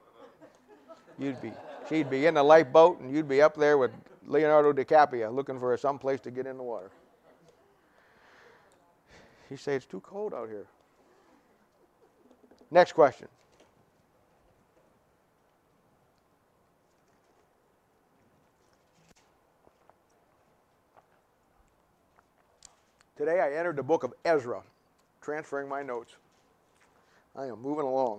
She'd be in the lifeboat and you'd be up there with Leonardo DiCaprio looking for some place to get in the water. He said it's too cold out here. Next question. Today I entered the book of Ezra, transferring my notes. I am moving along.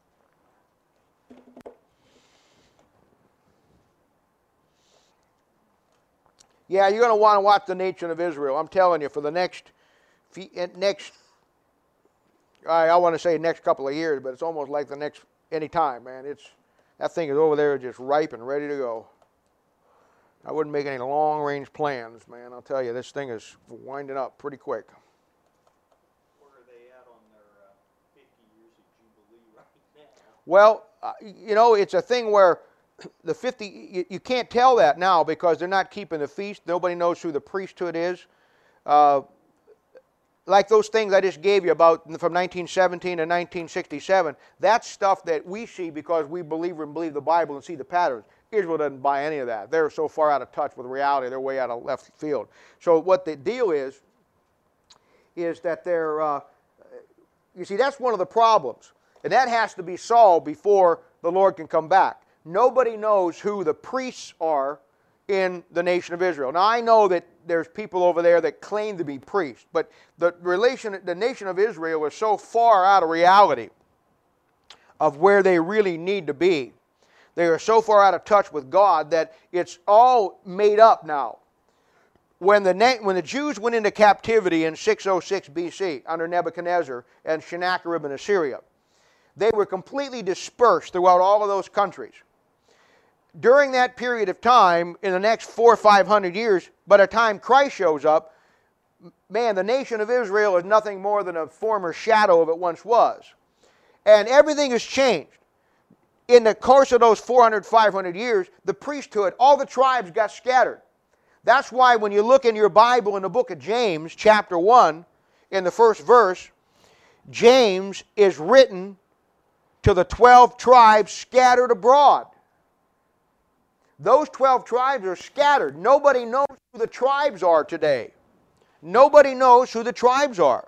Yeah, you're going to want to watch the nation of Israel. I'm telling you, for the next I want to say next couple of years, but it's almost like the next any time, man. That thing is over there just ripe and ready to go. I wouldn't make any long-range plans, man. I'll tell you, this thing is winding up pretty quick. Where are they at on their 50 years of Jubilee right now? Well, you know, it's a thing where the 50, you can't tell that now because they're not keeping the feast. Nobody knows who the priesthood is. Like those things I just gave you about from 1917 to 1967, that's stuff that we see because we believe the Bible and see the patterns. Israel doesn't buy any of that. They're so far out of touch with reality, they're way out of left field. So what the deal is that they're, you see, that's one of the problems. And that has to be solved before the Lord can come back. Nobody knows who the priests are in the nation of Israel. Now, I know that there's people over there that claim to be priests, but the nation of Israel is so far out of reality of where they really need to be. They are so far out of touch with God that it's all made up now. When the Jews went into captivity in 606 BC under Nebuchadnezzar and Sennacherib in Assyria, they were completely dispersed throughout all of those countries. During that period of time, in the next 400 or 500 years, by the time Christ shows up, man, the nation of Israel is nothing more than a former shadow of it once was. And everything has changed. In the course of those 400, 500 years, the priesthood, all the tribes got scattered. That's why when you look in your Bible in the book of James, chapter 1, in the first verse, James is written to the 12 tribes scattered abroad. Those 12 tribes are scattered. Nobody knows who the tribes are today. Nobody knows who the tribes are.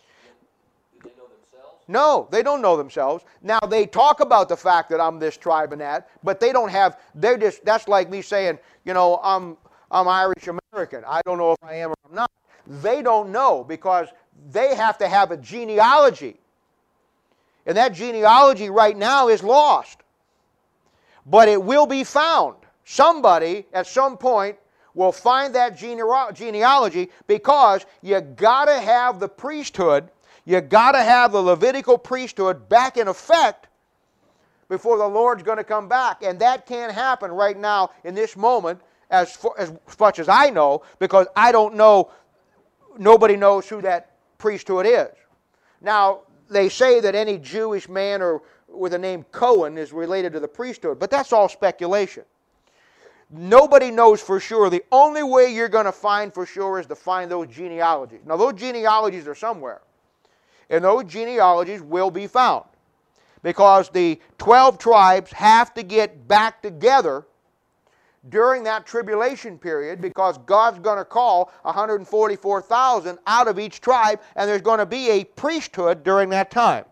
Do they know themselves? No, they don't know themselves. Now, they talk about the fact that I'm this tribe and that, but they don't have, they're just, that's like me saying, you know, I'm Irish American. I don't know if I am or I'm not. They don't know because they have to have a genealogy. And that genealogy right now is lost. But it will be found. Somebody at some point will find that genealogy because you got to have the priesthood, you got to have the Levitical priesthood back in effect before the Lord's going to come back. And that can't happen right now in this moment as much as I know, because I don't know, nobody knows who that priesthood is. Now, they say that any Jewish man or with the name Cohen is related to the priesthood, but that's all speculation. Nobody knows for sure. The only way you're going to find for sure is to find those genealogies. Now, those genealogies are somewhere, and those genealogies will be found because the 12 tribes have to get back together during that tribulation period, because God's going to call 144,000 out of each tribe, and there's going to be a priesthood during that time.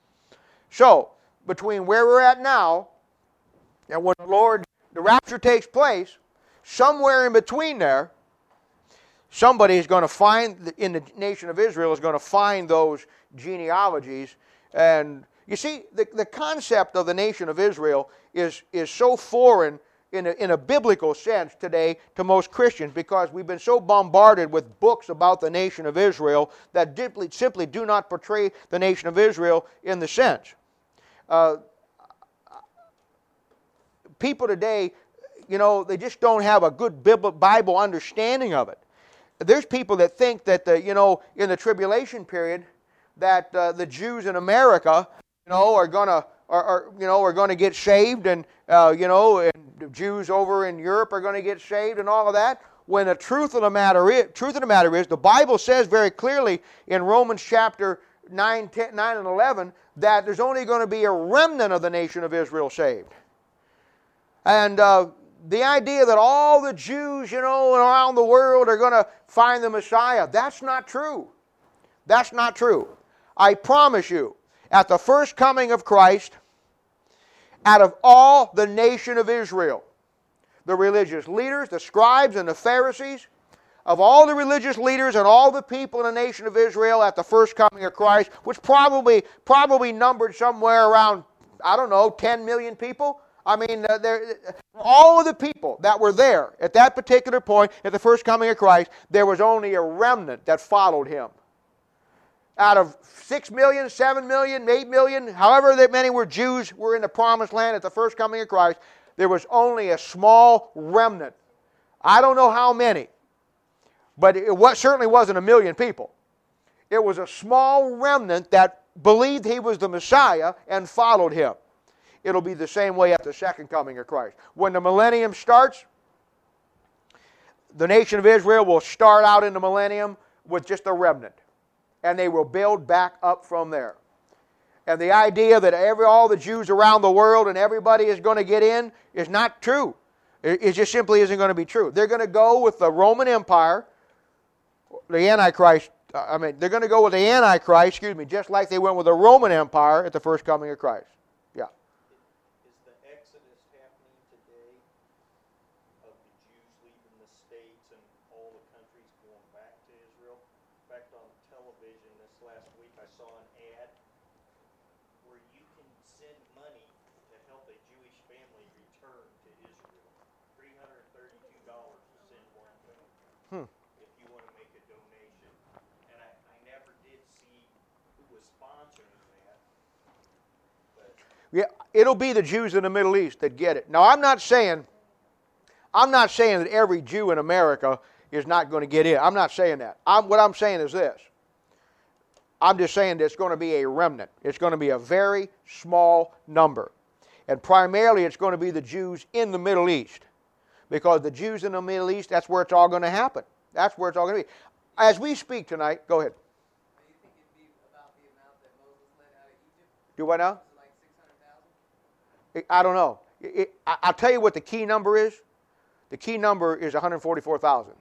So, between where we're at now and when the rapture takes place, somewhere in between there, somebody is going to find, in the nation of Israel, is going to find those genealogies. And you see, the concept of the nation of Israel is so foreign in a biblical sense today to most Christians, because we've been so bombarded with books about the nation of Israel that simply do not portray the nation of Israel in the sense. People today, you know, they just don't have a good Bible understanding of it. There's people that think that, you know, in the tribulation period, that the Jews in America, you know, are going to get saved, and you know, and the Jews over in Europe are going to get saved, and all of that. When the truth of the matter is, the Bible says very clearly in Romans chapter 9 and 11 that there's only going to be a remnant of the nation of Israel saved. And the idea that all the Jews, you know, around the world are going to find the Messiah, that's not true. That's not true. I promise you, at the first coming of Christ, out of all the nation of Israel, the religious leaders, the scribes and the Pharisees, of all the religious leaders and all the people in the nation of Israel at the first coming of Christ, which probably numbered somewhere around, I don't know, 10 million people. I mean, all of the people that were there at that particular point at the first coming of Christ, there was only a remnant that followed him. Out of 6 million, 7 million, 8 million, however many were Jews were in the promised land at the first coming of Christ, there was only a small remnant. I don't know how many, but it certainly wasn't a million people. It was a small remnant that believed he was the Messiah and followed him. It'll be the same way at the second coming of Christ. When the millennium starts, the nation of Israel will start out in the millennium with just a remnant, and they will build back up from there. And the idea that all the Jews around the world and everybody is going to get in is not true. It just simply isn't going to be true. They're going to go with the Roman Empire, the Antichrist. They're going to go with the Antichrist, just like they went with the Roman Empire at the first coming of Christ. Yeah. Is the Exodus happening today of the Jews leaving the states and all the countries going back to Israel? In fact, on television this last week I saw an ad where you can send money to help a Jewish family return to Israel. $332 to send one family. If you want to make a donation. And I never did see who was sponsoring that. But Yeah, it'll be the Jews in the Middle East that get it. Now, I'm not saying that every Jew in America is not going to get in. I'm not saying that. What I'm saying is this. I'm just saying that it's going to be a remnant. It's going to be a very small number. And primarily it's going to be the Jews in the Middle East. Because the Jews in the Middle East, that's where it's all going to happen. That's where it's all going to be. As we speak tonight, go ahead. Do you think it'd be about the amount that Do what now? Is it like 600,000? I don't know. I'll tell you what the key number is. The key number is 144,000.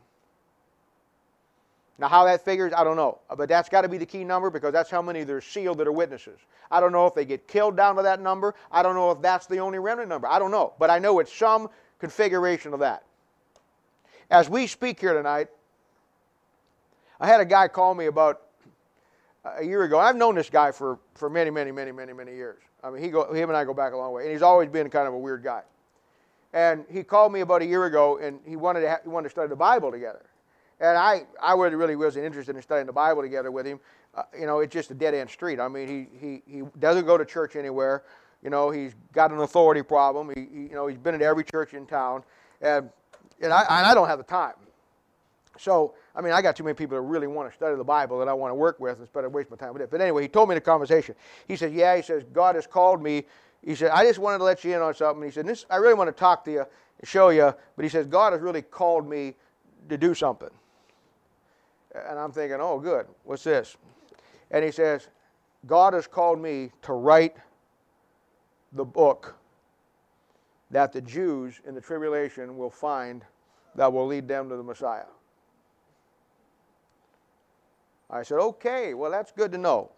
Now, how that figures, I don't know. But that's got to be the key number because that's how many there's sealed that are witnesses. I don't know if they get killed down to that number. I don't know if that's the only remnant number. I don't know. But I know it's some configuration of that. As we speak here tonight, I had a guy call me about a year ago. I've known this guy for many, many, many, many, many years. I mean, him and I go back a long way. And he's always been kind of a weird guy. And he called me about a year ago, and he wanted to study the Bible together. And I really wasn't interested in studying the Bible together with him. It's just a dead-end street. I mean, he doesn't go to church anywhere. He's got an authority problem. He's been at every church in town. And I don't have the time. So, I mean, I got too many people that really want to study the Bible that I want to work with instead of waste my time with it. But anyway, he told me in a conversation. He said, yeah, he says, God has called me. He said, I just wanted to let you in on something. He said, I really want to talk to you, show you. But he says, God has really called me to do something. And I'm thinking, oh, good. What's this? And he says, God has called me to write the book that the Jews in the tribulation will find that will lead them to the Messiah. I said, okay, well, that's good to know.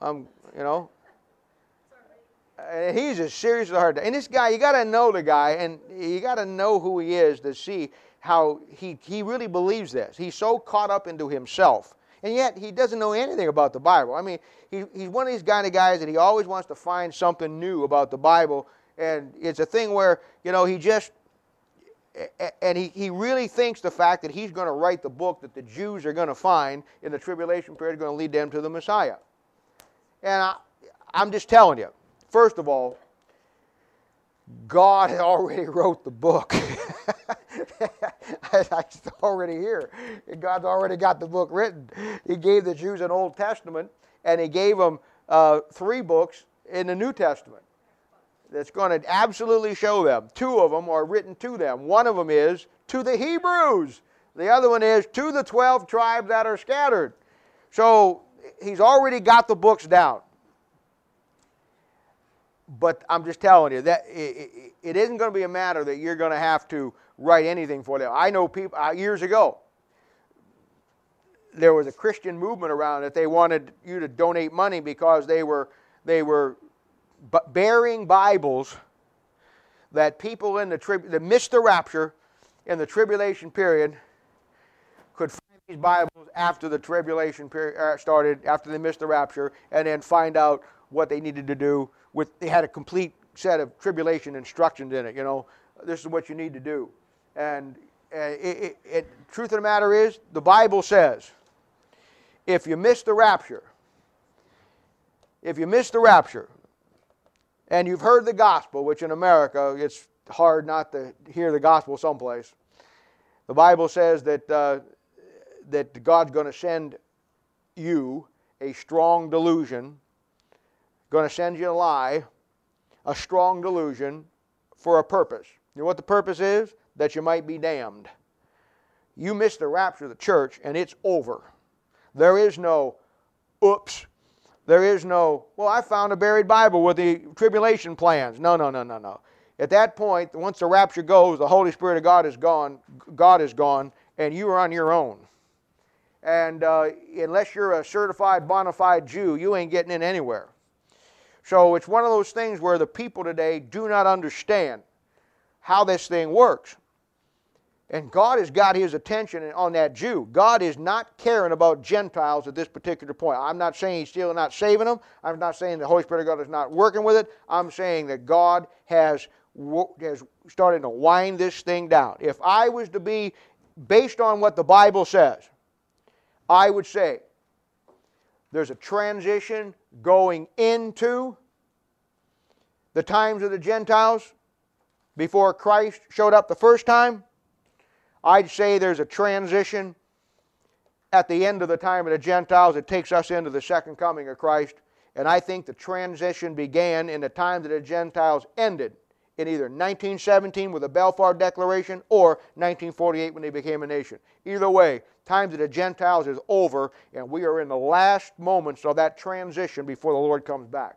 And he's as serious as hard. And this guy, you got to know the guy, and you got to know who he is to see how he really believes this. He's so caught up into himself. And yet, he doesn't know anything about the Bible. I mean, he's one of these kind of guys that he always wants to find something new about the Bible. And it's a thing where, he just, and he really thinks the fact that he's going to write the book that the Jews are going to find in the tribulation period is going to lead them to the Messiah. And I'm just telling you, first of all, God already wrote the book. It's already here. God's already got the book written. He gave the Jews an Old Testament, and he gave them 3 books in the New Testament that's going to absolutely show them. 2 of them are written to them. One of them is to the Hebrews. The other one is to the 12 tribes that are scattered. So he's already got the books down. But I'm just telling you that it isn't going to be a matter that you're going to have to write anything for them. I know people, years ago, there was a Christian movement around that they wanted you to donate money because they were bearing Bibles that people that missed the rapture in the tribulation period could find these Bibles after the tribulation period started, after they missed the rapture, and then find out what they needed to do. They had a complete set of tribulation instructions in it. This is what you need to do. And truth of the matter is, the Bible says, if you miss the rapture, and you've heard the gospel, which in America, it's hard not to hear the gospel someplace. The Bible says that God's going to send you a strong delusion, going to send you a lie, a strong delusion for a purpose. You know what the purpose is? That you might be damned. You miss the rapture of the church and it's over. There is no, oops. There is no, well, I found a buried Bible with the tribulation plans. No. At that point, once the rapture goes, the Holy Spirit of God is gone, and you are on your own. And unless you're a certified, bona fide Jew, you ain't getting in anywhere. So it's one of those things where the people today do not understand how this thing works. And God has got his attention on that Jew. God is not caring about Gentiles at this particular point. I'm not saying he's still not saving them. I'm not saying the Holy Spirit of God is not working with it. I'm saying that God has started to wind this thing down. If I was to be based on what the Bible says, I would say there's a transition going into the times of the Gentiles before Christ showed up the first time. I'd say there's a transition at the end of the time of the Gentiles. It takes us into the second coming of Christ. And I think the transition began in the time that the Gentiles ended in either 1917 with the Balfour Declaration or 1948 when they became a nation. Either way, times of the Gentiles is over, and we are in the last moments of that transition before the Lord comes back.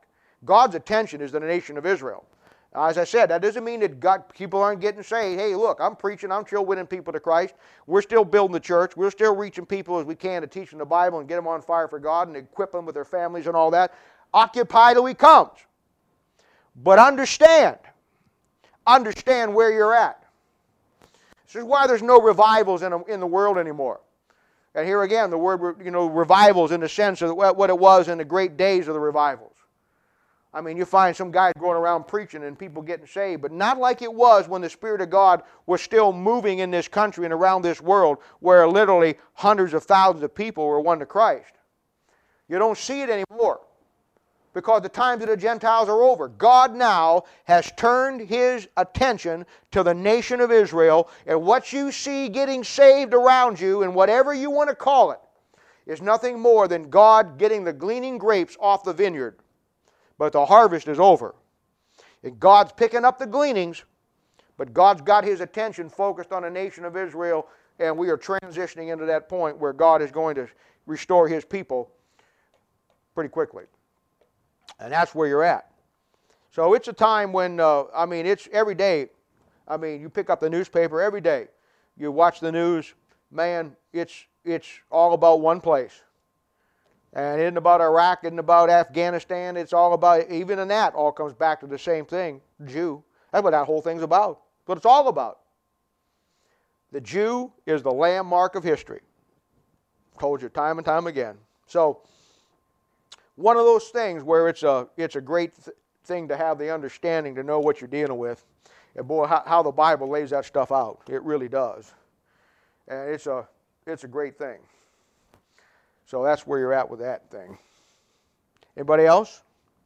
God's attention is the nation of Israel. As I said, that doesn't mean that people aren't getting saved. Hey, look, I'm preaching. I'm still winning people to Christ. We're still building the church. We're still reaching people as we can to teach them the Bible and get them on fire for God and equip them with their families and all that. Occupy till He comes. But understand where you're at. This is why there's no revivals in the world anymore. And here again, the word, revivals in the sense of what it was in the great days of the revivals. I mean, you find some guys going around preaching and people getting saved, but not like it was when the Spirit of God was still moving in this country and around this world, where literally hundreds of thousands of people were won to Christ. You don't see it anymore because the times of the Gentiles are over. God now has turned His attention to the nation of Israel, and what you see getting saved around you, and whatever you want to call it, is nothing more than God getting the gleaning grapes off the vineyard. But the harvest is over. And God's picking up the gleanings, but God's got His attention focused on the nation of Israel, and we are transitioning into that point where God is going to restore His people pretty quickly. And that's where you're at. So it's a time when, it's every day. I mean, you pick up the newspaper every day. You watch the news, man, it's all about one place. And it isn't about Iraq, it isn't about Afghanistan, it's all about, even in that, all comes back to the same thing, Jew. That's what that whole thing's about. That's what it's all about. The Jew is the landmark of history. Told you time and time again. So, one of those things where it's a great thing to have the understanding to know what you're dealing with. And boy, how the Bible lays that stuff out. It really does. And it's a great thing. So that's where you're at with that thing. Anybody else?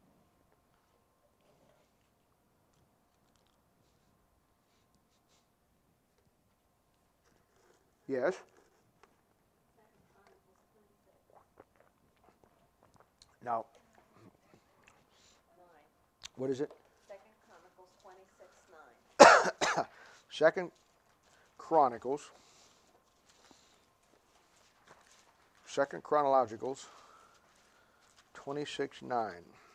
Yes? Now, what is it? 2 Chronicles 26:9. 2 Chronicles. 2 Chronologicals 26:9.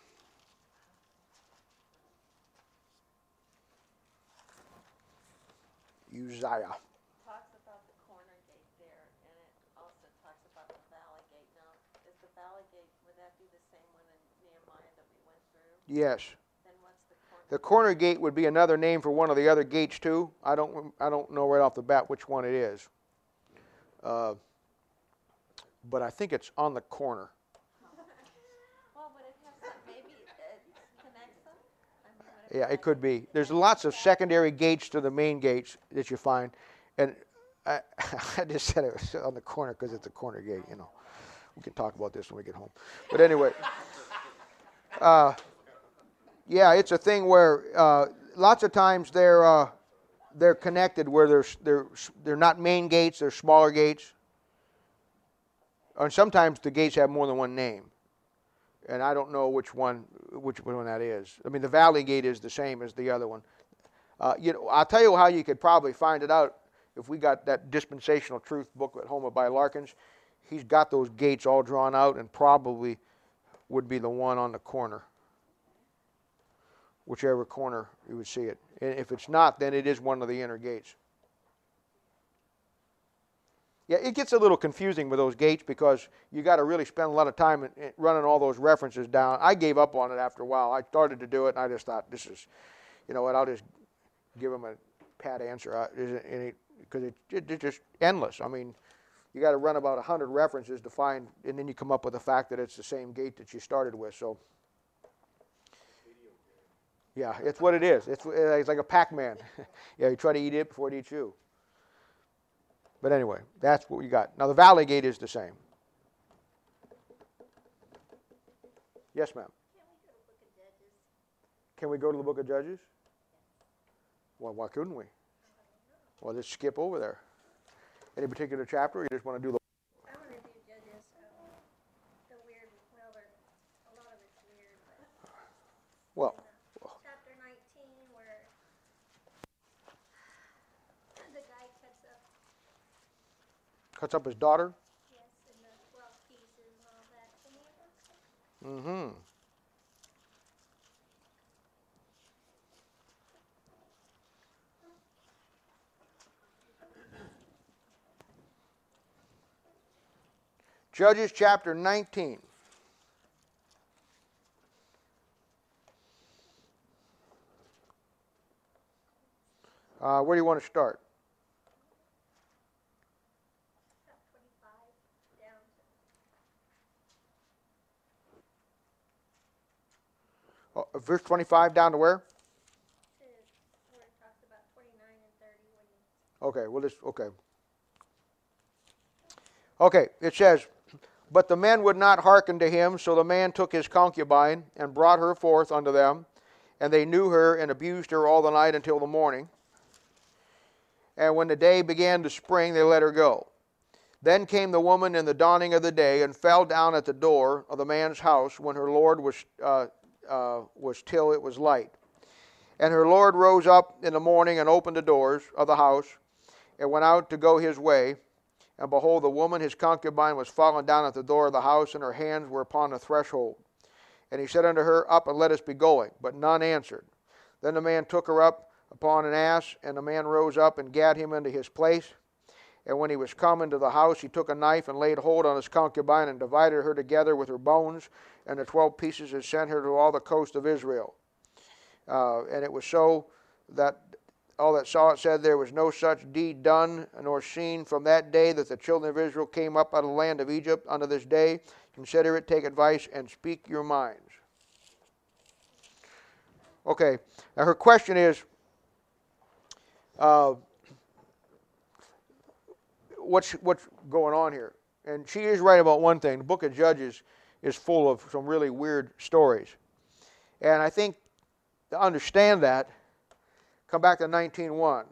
Uzziah. Talks about the corner gate there, and it also talks about the valley gate. Now, is the valley gate, would that be the same one in Nehemiah that we went through? Yes. Then what's the corner? The corner gate would be another name for one of the other gates too. I don't know right off the bat which one it is. But I think it's on the corner. Well, but it has some, maybe it connects them? Yeah, it could be. There's lots of secondary gates to the main gates that you find. And I just said it was on the corner because it's a corner gate, We can talk about this when we get home. But anyway. Yeah, it's a thing where lots of times they're connected where they're not main gates, they're smaller gates. And sometimes the gates have more than one name. And I don't know which one that is. I mean, the Valley Gate is the same as the other one. I'll tell you how you could probably find it out if we got that Dispensational Truth book at home by Larkins. He's got those gates all drawn out and probably would be the one on the corner. Whichever corner you would see it. And if it's not, then it is one of the inner gates. Yeah, it gets a little confusing with those gates because you got to really spend a lot of time running all those references down. I gave up on it after a while. I started to do it, and I just thought, this is, I'll just give them a pat answer because it's just endless. I mean, you got to run about 100 references to find, and then you come up with the fact that it's the same gate that you started with. So, yeah, it's what it is. It's like a Pac-Man. Yeah, you try to eat it before it eats you. But anyway, that's what we got. Now, the Valley Gate is the same. Yes, ma'am. Can we go to the Book of Judges? Well, why couldn't we? Well, just skip over there. Any particular chapter, or you just want to do the... I want to do Judges. The weird, a lot of it's weird. Well... Chapter 19, where the guy cuts up his daughter? Yes, and the 12 pieces and all that. Can you answer? Mm-hmm. Judges chapter 19. Where do you want to start? About 25 down to Verse 25 down to where? where it talks about 29 and 30 when you Okay, well, okay, it says, but the men would not hearken to him, so the man took his concubine and brought her forth unto them, and they knew her and abused her all the night until the morning. And when the day began to spring, they let her go. Then came the woman in the dawning of the day, and fell down at the door of the man's house when her lord was till it was light. And her lord rose up in the morning and opened the doors of the house, and went out to go his way. And behold, the woman, his concubine, was fallen down at the door of the house, and her hands were upon the threshold. And he said unto her, Up, and let us be going. But none answered. Then the man took her up upon an ass, and the man rose up and gat him into his place. And when he was come into the house, he took a knife and laid hold on his concubine, and divided her together with her bones, and the 12 pieces, and sent her to all the coast of Israel. And it was so that all that saw it said, there was no such deed done nor seen from that day that the children of Israel came up out of the land of Egypt unto this day. Consider it, take advice, and speak your minds. Okay, now her question is, what's going on here? And she is right about one thing. The book of Judges is full of some really weird stories. And I think to understand that, come back to 19:1.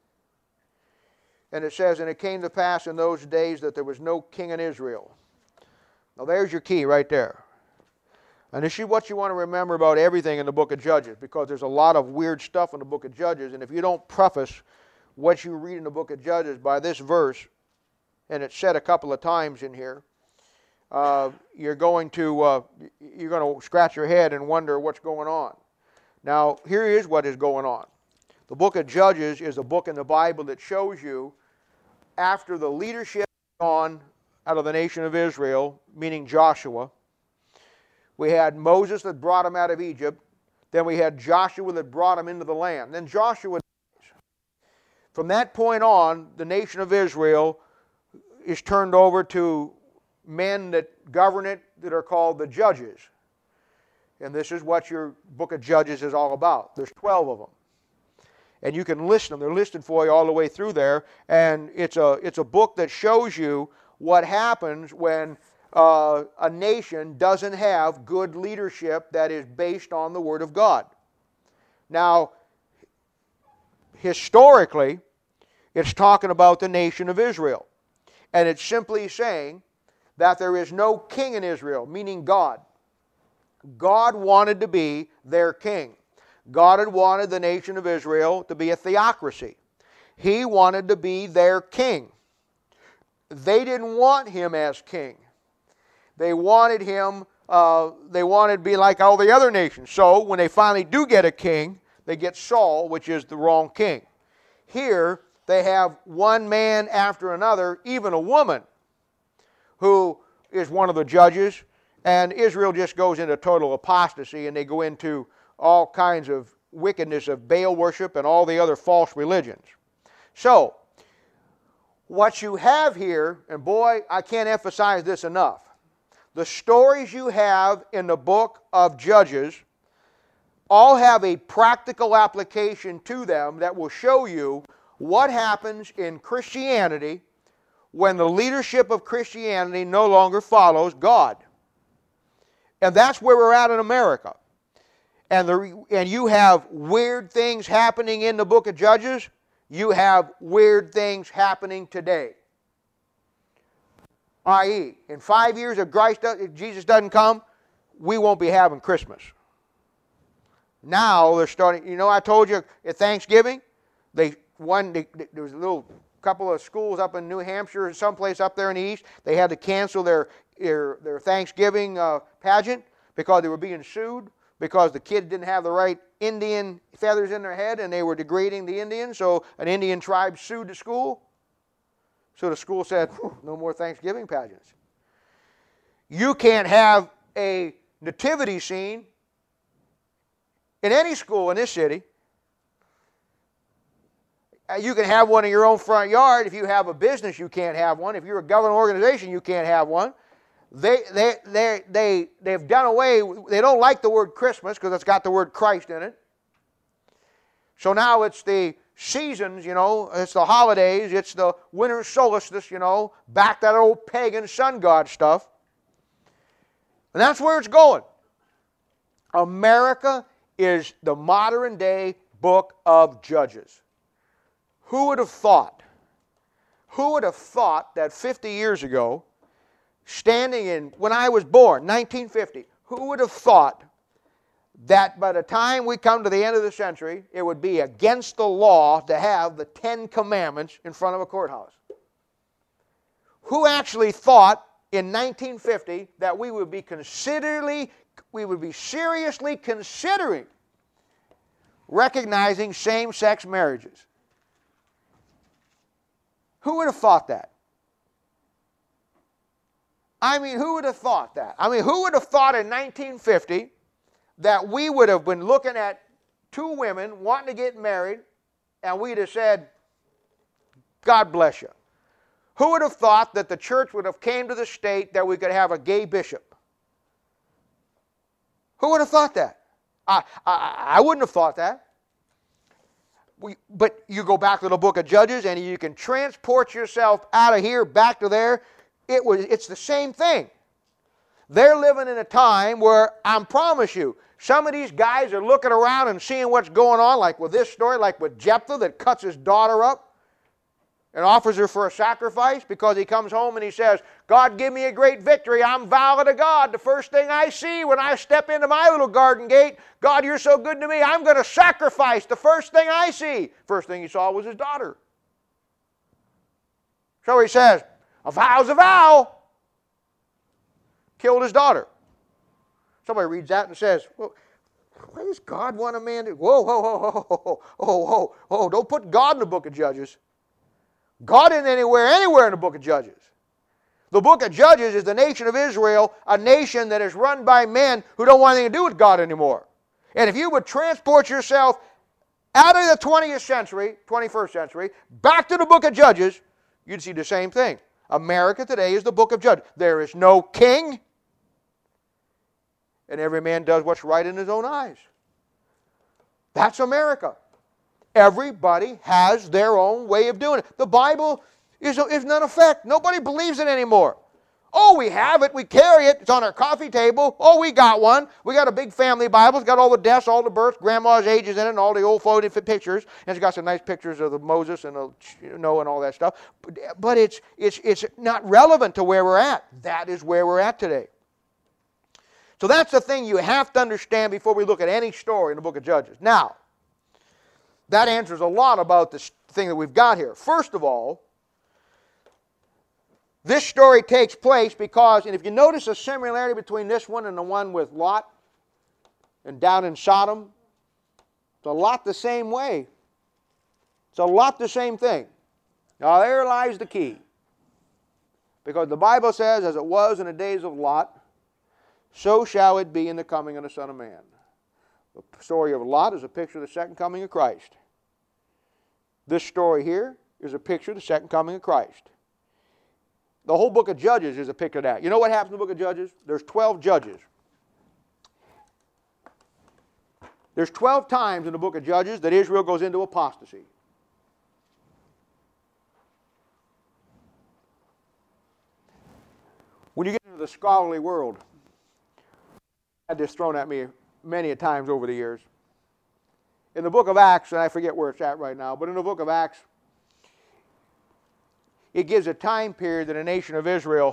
And it says, and it came to pass in those days that there was no king in Israel. Now there's your key right there. And this is what you want to remember about everything in the book of Judges, because there's a lot of weird stuff in the book of Judges, and if you don't preface what you read in the book of Judges by this verse, and it's said a couple of times in here, you're going to scratch your head and wonder what's going on. Now, here is what is going on. The book of Judges is a book in the Bible that shows you after the leadership gone out of the nation of Israel, meaning Joshua. We had Moses that brought him out of Egypt. Then we had Joshua that brought him into the land. Then Joshua dies. From that point on, the nation of Israel is turned over to men that govern it that are called the judges. And this is what your book of Judges is all about. There's 12 of them. And you can list them. They're listed for you all the way through there. And it's a book that shows you what happens when a nation doesn't have good leadership that is based on the Word of God. Now, historically, it's talking about the nation of Israel. And it's simply saying that there is no king in Israel, meaning God. God wanted to be their king. God had wanted the nation of Israel to be a theocracy. He wanted to be their king. They didn't want him as king. They wanted him, they wanted to be like all the other nations. So when they finally do get a king, they get Saul, which is the wrong king. Here, they have one man after another, even a woman, who is one of the judges, and Israel just goes into total apostasy, and they go into all kinds of wickedness of Baal worship and all the other false religions. So, what you have here, and boy, I can't emphasize this enough, the stories you have in the book of Judges all have a practical application to them that will show you what happens in Christianity when the leadership of Christianity no longer follows God. And that's where we're at in America. And you have weird things happening in the book of Judges. You have weird things happening today. I.e., in 5 years if Jesus doesn't come, we won't be having Christmas. Now they're starting, you know, I told you at Thanksgiving, there was a little couple of schools up in New Hampshire, someplace up there in the east, they had to cancel their Thanksgiving pageant because they were being sued because the kids didn't have the right Indian feathers in their head and they were degrading the Indians, so an Indian tribe sued the school. So the school said, no more Thanksgiving pageants. You can't have a nativity scene in any school in this city. You can have one in your own front yard. If you have a business, you can't have one. If you're a government organization, you can't have one. They've done away, they don't like the word Christmas because it's got the word Christ in it. So now it's the seasons, you know, it's the holidays, it's the winter solstice, you know, back that old pagan sun god stuff. And that's where it's going. America is the modern day book of Judges. Who would have thought? Who would have thought that 50 years ago, standing in, when I was born, 1950, who would have thought that by the time we come to the end of the century, it would be against the law to have the 10 Commandments in front of a courthouse? Who actually thought in 1950 that we would be seriously considering recognizing same-sex marriages? Who would have thought that? I mean, who would have thought that? I mean, who would have thought in 1950 that we would have been looking at two women wanting to get married and we'd have said, God bless you? Who would have thought that the church would have came to the state that we could have a gay bishop? Who would have thought that? I wouldn't have thought that. But you go back to the book of Judges and you can transport yourself out of here back to there. It's the same thing. They're living in a time where, I promise you, some of these guys are looking around and seeing what's going on, like with this story, like with Jephthah that cuts his daughter up and offers her for a sacrifice because he comes home and he says, God, give me a great victory. I'm vowing to God. The first thing I see when I step into my little garden gate, God, you're so good to me, I'm going to sacrifice the first thing I see. First thing he saw was his daughter. So he says, a vow's a vow. Killed his daughter. Somebody reads that and says, well, why does God want a man to... Whoa, whoa, whoa, whoa, whoa, whoa, whoa, whoa. Don't put God in the book of Judges. God isn't anywhere in the book of Judges. The book of Judges is the nation of Israel, a nation that is run by men who don't want anything to do with God anymore. And if you would transport yourself out of the 20th century, 21st century, back to the book of Judges, you'd see the same thing. America today is the book of Judges. There is no king, and every man does what's right in his own eyes. That's America. Everybody has their own way of doing it. The Bible is none effect. Nobody believes it anymore. Oh, we have it. We carry it. It's on our coffee table. Oh, we got one. We got a big family Bible. It's got all the deaths, all the births, grandma's ages in it, and all the old photo pictures. And it's got some nice pictures of the Moses and the Noah and all that stuff. But it's not relevant to where we're at. That is where we're at today. So that's the thing you have to understand before we look at any story in the book of Judges. Now, that answers a lot about this thing that we've got here. First of all, this story takes place because, and if you notice a similarity between this one and the one with Lot and down in Sodom, it's a lot the same way. It's a lot the same thing. Now there lies the key. Because the Bible says, as it was in the days of Lot, so shall it be in the coming of the Son of Man. The story of Lot is a picture of the second coming of Christ. This story here is a picture of the second coming of Christ. The whole book of Judges is a picture of that. You know what happens in the book of Judges? There's 12 judges. There's 12 times in the book of Judges that Israel goes into apostasy. When you get into the scholarly world, I had this thrown at me many a times over the years. In the book of Acts, and I forget where it's at right now, but in the book of Acts, it gives a time period that the nation of Israel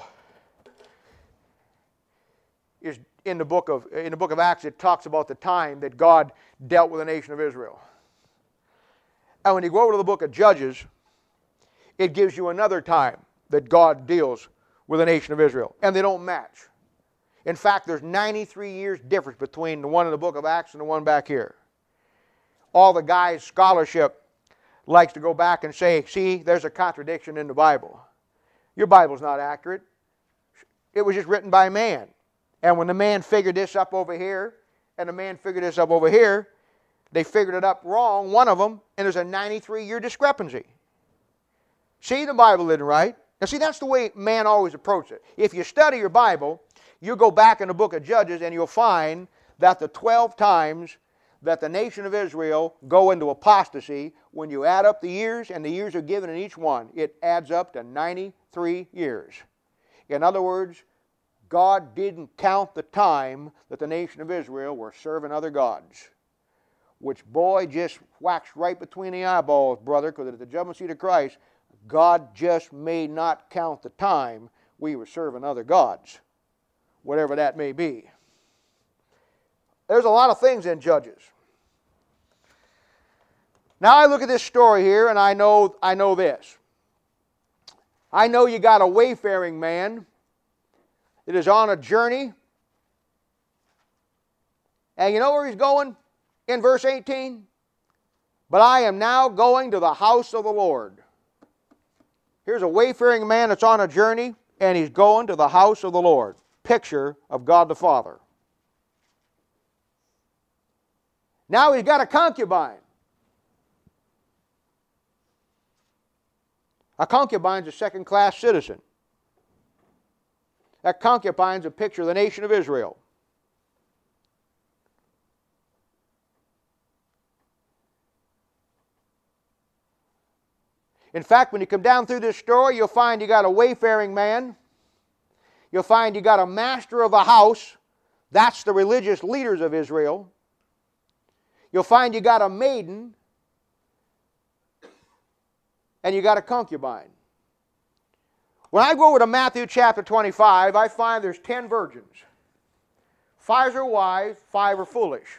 is in the book of Acts. It talks about the time that God dealt with the nation of Israel. And when you go over to the book of Judges, it gives you another time that God deals with the nation of Israel, and they don't match. In fact, there's 93 years difference between the one in the book of Acts and the one back here. All the guys' scholarship likes to go back and say, see, there's a contradiction in the Bible. Your Bible's not accurate. It was just written by man. And when the man figured this up over here, and the man figured this up over here, they figured it up wrong, one of them, and there's a 93-year discrepancy. See, the Bible isn't right. Now see, that's the way man always approaches it. If you study your Bible, you go back in the book of Judges and you'll find that the 12 times that the nation of Israel go into apostasy, when you add up the years, and the years are given in each one, it adds up to 93 years. In other words, God didn't count the time that the nation of Israel were serving other gods. Which, boy, just whacks right between the eyeballs, brother, because at the judgment seat of Christ, God just may not count the time we were serving other gods, whatever that may be. There's a lot of things in Judges. Now I look at this story here, and I know this. I know you got a wayfaring man that is on a journey. And you know where he's going? In verse 18. But I am now going to the house of the Lord. Here's a wayfaring man that's on a journey, and he's going to the house of the Lord. Picture of God the Father. Now he's got a concubine. A concubine's a second-class citizen. That concubine's a picture of the nation of Israel. In fact, when you come down through this story, you'll find you got a wayfaring man. You'll find you got a master of the house. That's the religious leaders of Israel. You'll find you got a maiden. And you got a concubine. When I go over to Matthew chapter 25, I find there's 10 virgins. 5 are wise, 5 are foolish.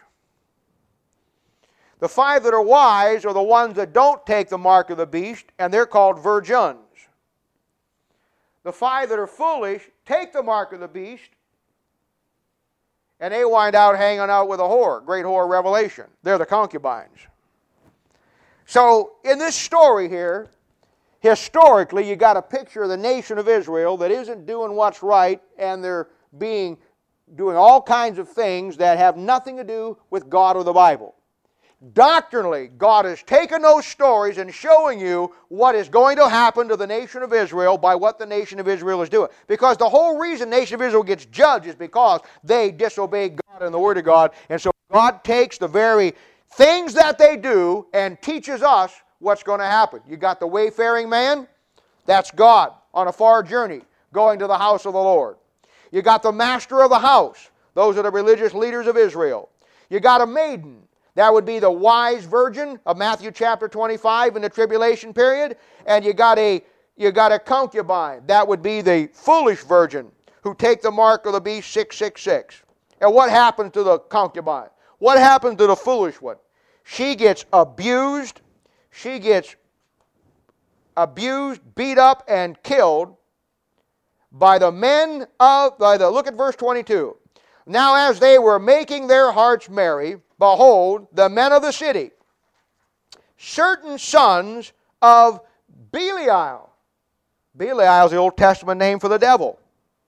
The 5 that are wise are the ones that don't take the mark of the beast, and they're called virgins. The 5 that are foolish take the mark of the beast, and they wind out hanging out with a whore, great whore Revelation. They're the concubines. So, in this story here, historically, you got a picture of the nation of Israel that isn't doing what's right, and they're doing all kinds of things that have nothing to do with God or the Bible. Doctrinally, God has taken those stories and showing you what is going to happen to the nation of Israel by what the nation of Israel is doing. Because the whole reason the nation of Israel gets judged is because they disobey God and the Word of God. And so God takes the very things that they do and teaches us what's going to happen. You got the wayfaring man, that's God on a far journey going to the house of the Lord. You got the master of the house, those are the religious leaders of Israel. You got a maiden, that would be the wise virgin of Matthew chapter 25 in the tribulation period, and you got a concubine, that would be the foolish virgin who take the mark of the beast 666. And what happens to the concubine? What happens to the foolish one? She gets abused. She gets abused, beat up, and killed by the men of, look at verse 22. Now as they were making their hearts merry, behold, the men of the city, certain sons of Belial. Belial is the Old Testament name for the devil.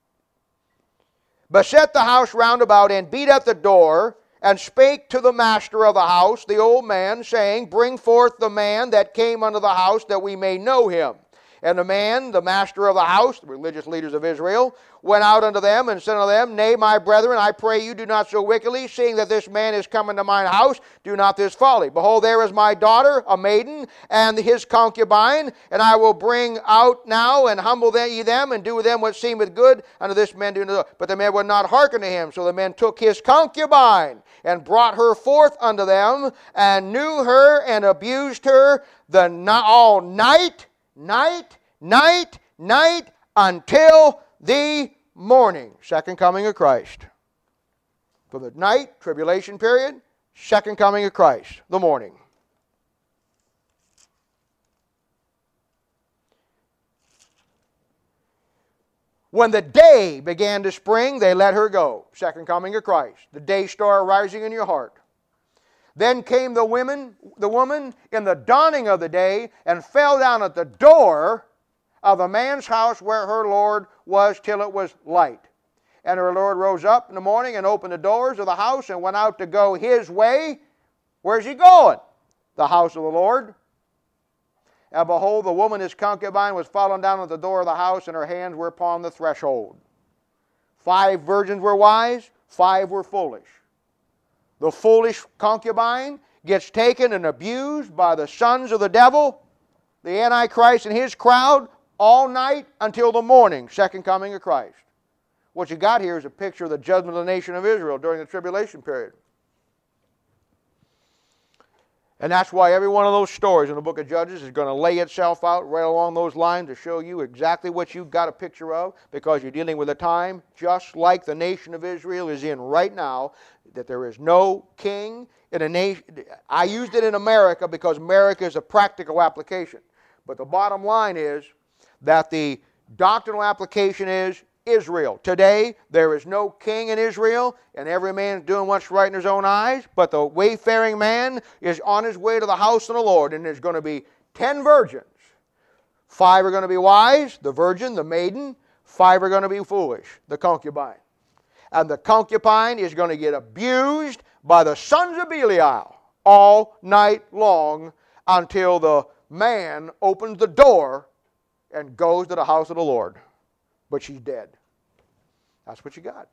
Beset the house round about and beat at the door, and spake to the master of the house, the old man, saying, Bring forth the man that came unto the house, that we may know him. And the man, the master of the house, the religious leaders of Israel, went out unto them and said unto them, Nay, my brethren, I pray you, do not so wickedly, seeing that this man is come into mine house, do not this folly. Behold, there is my daughter, a maiden, and his concubine, and I will bring out now, and humble ye them, and do with them what seemeth good unto this man. But the men would not hearken to him. So the men took his concubine, and brought her forth unto them, and knew her, and abused her all night, until the morning. Second coming of Christ. For the night, tribulation period, second coming of Christ, the morning. When the day began to spring, they let her go. Second coming of Christ. The day star rising in your heart. Then came the woman in the dawning of the day, and fell down at the door, of the man's house where her Lord was till it was light. And her Lord rose up in the morning and opened the doors of the house and went out to go his way. Where's he going? The house of the Lord. And behold, the woman, his concubine, was fallen down at the door of the house, and her hands were upon the threshold. 5 virgins were wise, 5 were foolish. The foolish concubine gets taken and abused by the sons of the devil, the Antichrist and his crowd, all night until the morning, second coming of Christ. What you got here is a picture of the judgment of the nation of Israel during the tribulation period. And that's why every one of those stories in the book of Judges is going to lay itself out right along those lines to show you exactly what you've got a picture of, because you're dealing with a time just like the nation of Israel is in right now, that there is no king in a nation. I used it in America because America is a practical application. But the bottom line is that the doctrinal application is Israel. Today, there is no king in Israel, and every man is doing what's right in his own eyes, but the wayfaring man is on his way to the house of the Lord, and there's going to be 10 virgins. 5 are going to be wise, the virgin, the maiden. 5 are going to be foolish, the concubine. And the concubine is going to get abused by the sons of Belial all night long until the man opens the door and goes to the house of the Lord. But she's dead. That's what you got.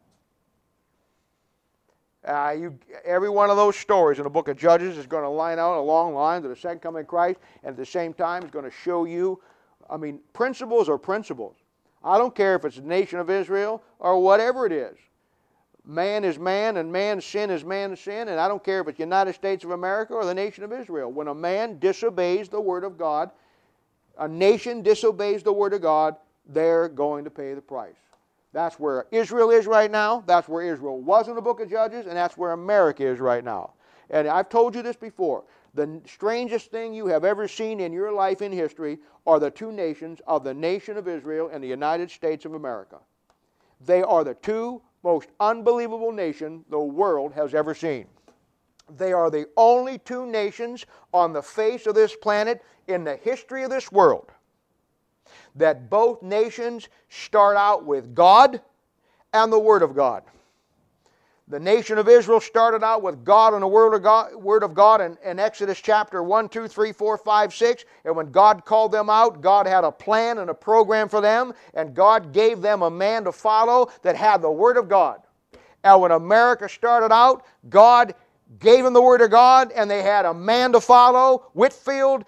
Every one of those stories in the book of Judges is going to line out along lines of the second coming of Christ, and at the same time it's going to show you, principles are principles. I don't care if it's the nation of Israel or whatever it is. Man is man, and man's sin is man's sin, and I don't care if it's the United States of America or the nation of Israel. When a man disobeys the Word of God, a nation disobeys the Word of God, they're going to pay the price. That's where Israel is right now. That's where Israel was in the book of Judges, and that's where America is right now. And I've told you this before. The strangest thing you have ever seen in your life in history are the 2 nations of the nation of Israel and the United States of America. They are the 2 most unbelievable nations the world has ever seen. They are the only 2 nations on the face of this planet in the history of this world that both nations start out with God and the Word of God. The nation of Israel started out with God and the Word of God in Exodus chapter 1, 2, 3, 4, 5, 6. And when God called them out, God had a plan and a program for them, and God gave them a man to follow that had the Word of God. And when America started out, God gave them the Word of God, and they had a man to follow. Whitfield,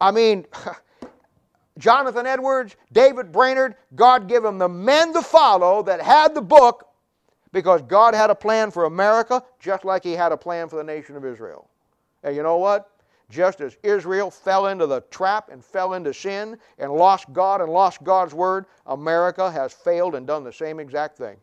Jonathan Edwards, David Brainerd, God gave them the men to follow that had the book, because God had a plan for America just like He had a plan for the nation of Israel. And you know what? Just as Israel fell into the trap and fell into sin and lost God and lost God's Word, America has failed and done the same exact thing.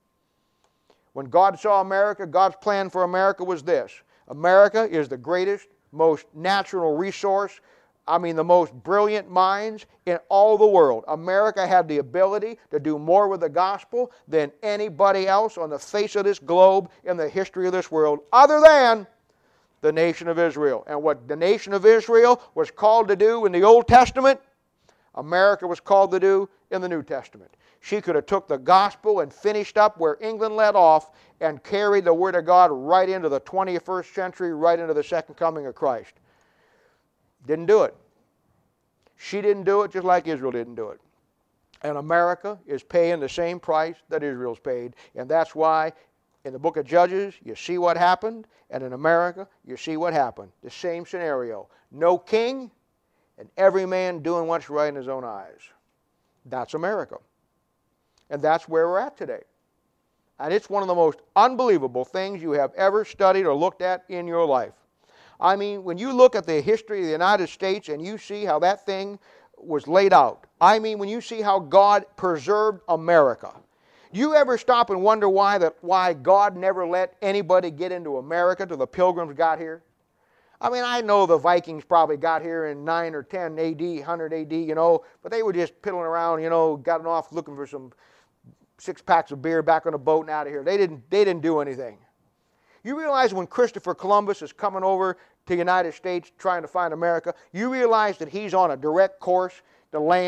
When God saw America, God's plan for America was this. America is the greatest, most natural resource, the most brilliant minds in all the world. America had the ability to do more with the gospel than anybody else on the face of this globe in the history of this world, other than the nation of Israel. And what the nation of Israel was called to do in the Old Testament, America was called to do in the New Testament. She could have took the gospel and finished up where England led off and carried the Word of God right into the 21st century, right into the second coming of Christ. Didn't do it. She didn't do it just like Israel didn't do it. And America is paying the same price that Israel's paid. And that's why in the book of Judges you see what happened, and in America you see what happened. The same scenario. No king, and every man doing what's right in his own eyes. That's America. And that's where we're at today. And it's one of the most unbelievable things you have ever studied or looked at in your life. When you look at the history of the United States and you see how that thing was laid out, when you see how God preserved America, you ever stop and wonder why God never let anybody get into America till the Pilgrims got here? I know the Vikings probably got here in 9 or 10 AD, 100 AD, but they were just piddling around, gotten off looking for some 6 packs of beer back on a boat and out of here. They didn't do anything. You realize when Christopher Columbus is coming over to the United States trying to find America, you realize that he's on a direct course to land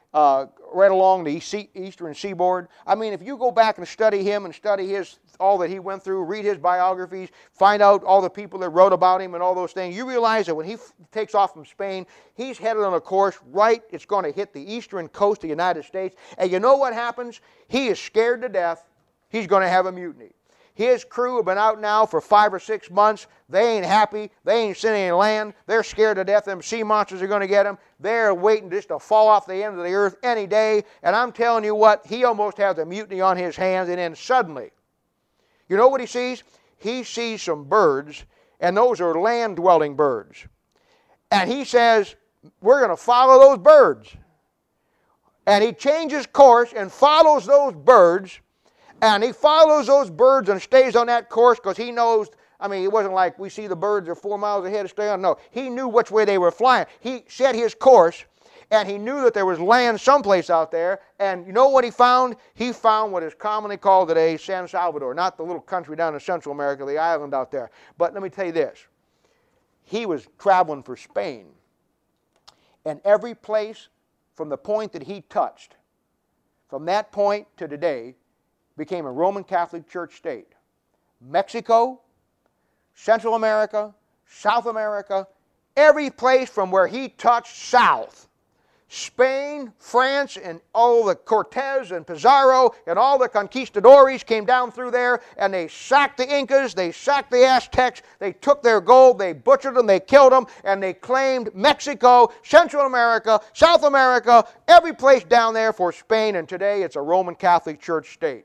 right along the eastern seaboard. I mean, if you go back and study him and study all that he went through, read his biographies, find out all the people that wrote about him and all those things, you realize that when he takes off from Spain, he's headed on a course right, it's going to hit the eastern coast of the United States. And you know what happens? He is scared to death. He's going to have a mutiny. His crew have been out now for 5 or 6 months. They ain't happy. They ain't seen any land. They're scared to death. Them sea monsters are going to get them. They're waiting just to fall off the end of the earth any day. And I'm telling you what, he almost has a mutiny on his hands. And then suddenly, you know what he sees? He sees some birds, and those are land-dwelling birds. And he says, we're going to follow those birds. And he changes course and follows those birds. And he follows those birds and stays on that course because he knows, I mean, it wasn't like we see the birds are 4 miles ahead to stay on. No, he knew which way they were flying. He set his course, and he knew that there was land someplace out there. And you know what he found? He found what is commonly called today San Salvador, not the little country down in Central America, the island out there. But let me tell you this. He was traveling for Spain. And every place from the point that he touched, from that point to today, became a Roman Catholic Church state. Mexico, Central America, South America, every place from where he touched south. Spain, France, and all the Cortez and Pizarro and all the conquistadores came down through there, and they sacked the Incas, they sacked the Aztecs, they took their gold, they butchered them, they killed them, and they claimed Mexico, Central America, South America, every place down there for Spain, and today it's a Roman Catholic Church state.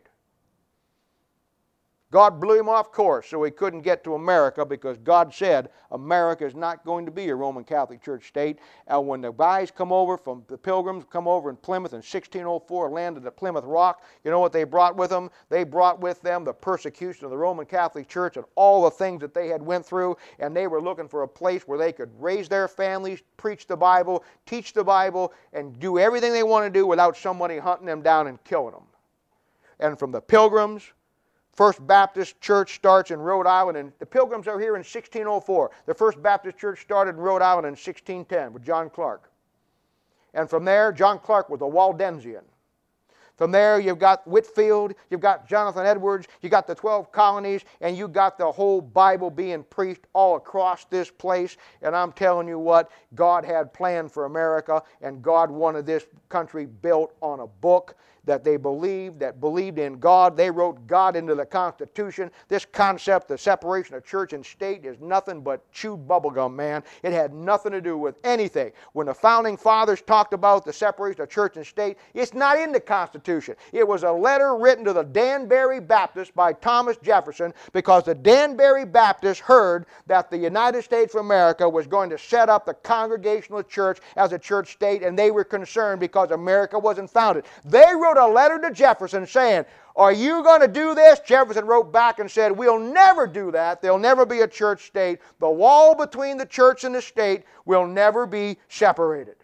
God blew him off course so he couldn't get to America because God said America is not going to be a Roman Catholic Church state. And when the guys come over from the Pilgrims, come over in Plymouth in 1604, landed at Plymouth Rock, you know what they brought with them? They brought with them the persecution of the Roman Catholic Church and all the things that they had went through, and they were looking for a place where they could raise their families, preach the Bible, teach the Bible, and do everything they want to do without somebody hunting them down and killing them. And from the Pilgrims, First Baptist Church starts in Rhode Island, and the Pilgrims are here in 1604. The First Baptist Church started in Rhode Island in 1610 with John Clark. And from there, John Clark was a Waldensian. From there, you've got Whitefield, you've got Jonathan Edwards, you got the 12 colonies, and you got the whole Bible being preached all across this place. And I'm telling you what, God had planned for America, and God wanted this country built on a book that they believed, that believed in God. They wrote God into the Constitution. This concept, the separation of church and state, is nothing but chewed bubblegum, man. It had nothing to do with anything. When the Founding Fathers talked about the separation of church and state, it's not in the Constitution. It was a letter written to the Danbury Baptists by Thomas Jefferson because the Danbury Baptists heard that the United States of America was going to set up the Congregational Church as a church state, and they were concerned because America wasn't founded. They wrote a letter to Jefferson saying, are you going to do this? Jefferson wrote back and said, we'll never do that. There'll never be a church state. The wall between the church and the state will never be separated.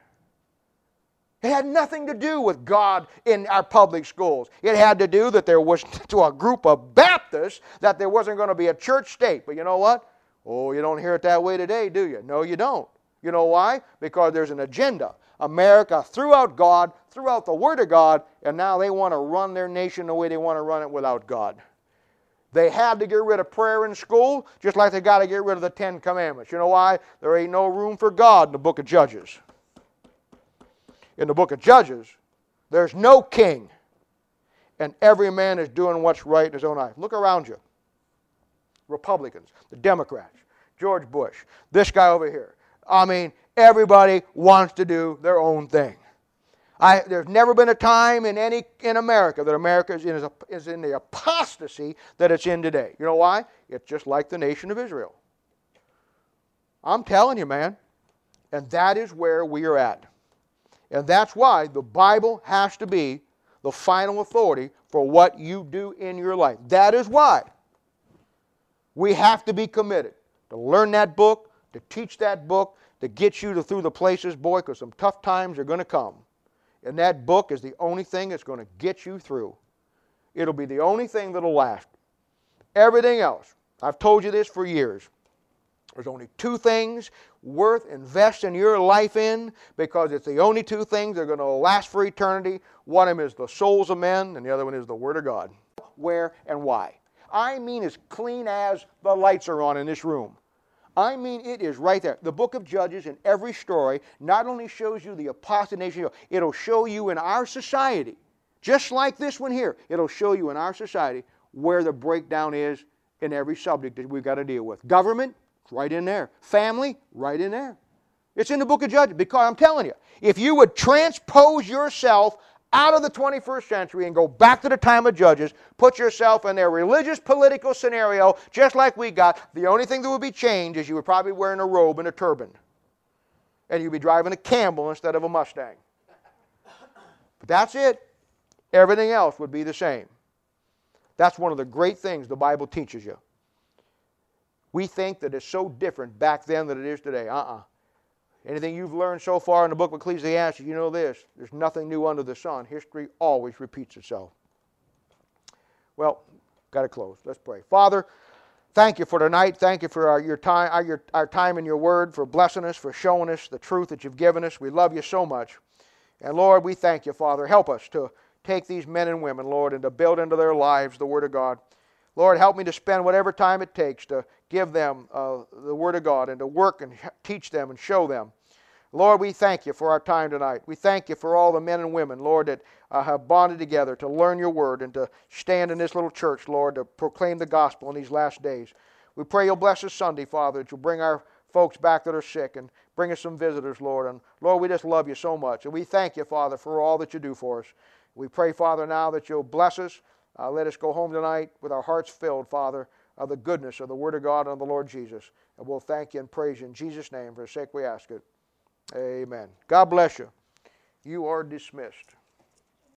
It had nothing to do with God in our public schools. It had to do that there was, to a group of Baptists, that there wasn't going to be a church state. But you know what? Oh, you don't hear it that way today, do you? No, you don't. You know why? Because there's an agenda. America threw out God, threw out the Word of God, and now they want to run their nation the way they want to run it without God. They had to get rid of prayer in school, just like they got to get rid of the 10 Commandments. You know why? There ain't no room for God in the book of Judges. In the book of Judges, there's no king, and every man is doing what's right in his own eyes. Look around you. Republicans, the Democrats, George Bush, this guy over here. I mean, everybody wants to do their own thing. There's never been a time in America that America is in the apostasy that it's in today. You know why? It's just like the nation of Israel. I'm telling you, man. And that is where we are at. And that's why the Bible has to be the final authority for what you do in your life. That is why we have to be committed to learn that book, to teach that book, to get you through the places, boy, because some tough times are going to come. And that book is the only thing that's going to get you through. It'll be the only thing that'll last. Everything else, I've told you this for years, There's only two things worth investing your life in, because it's the only two things that are going to last for eternity. One of them is the souls of men, and the other one is the Word of God. Where and why? I mean as clean as the lights are on in this room. I mean it is right there. The book of Judges in every story not only shows you the apostate nation, it'll show you in our society, just like this one here, it'll show you in our society where the breakdown is in every subject that we've got to deal with. Government, right in there. Family, right in there. It's in the book of Judges, because I'm telling you, if you would transpose yourself out of the 21st century and go back to the time of Judges, put yourself in their religious, political scenario, just like we got, the only thing that would be changed is you would probably be wearing a robe and a turban. And you'd be driving a Campbell instead of a Mustang. But that's it. Everything else would be the same. That's one of the great things the Bible teaches you. We think that it's so different back then than it is today. Anything you've learned so far in the book of Ecclesiastes, you know this. There's nothing new under the sun. History always repeats itself. Well, got to close. Let's pray. Father, thank you for tonight. Thank you for our time in your word, for blessing us, for showing us the truth that you've given us. We love you so much. And Lord, we thank you, Father. Help us to take these men and women, Lord, and to build into their lives the Word of God. Lord, help me to spend whatever time it takes to give them the Word of God and to work and teach them and show them. Lord, we thank you for our time tonight. We thank you for all the men and women, Lord, that have bonded together to learn your Word and to stand in this little church, Lord, to proclaim the gospel in these last days. We pray you'll bless us Sunday, Father, that you'll bring our folks back that are sick and bring us some visitors, Lord. And Lord, we just love you so much. And we thank you, Father, for all that you do for us. We pray, Father, now that you'll bless us. Let us go home tonight with our hearts filled, Father, of the goodness of the Word of God and of the Lord Jesus. And we'll thank you and praise you in Jesus' name. For his sake we ask it. Amen. God bless you. You are dismissed.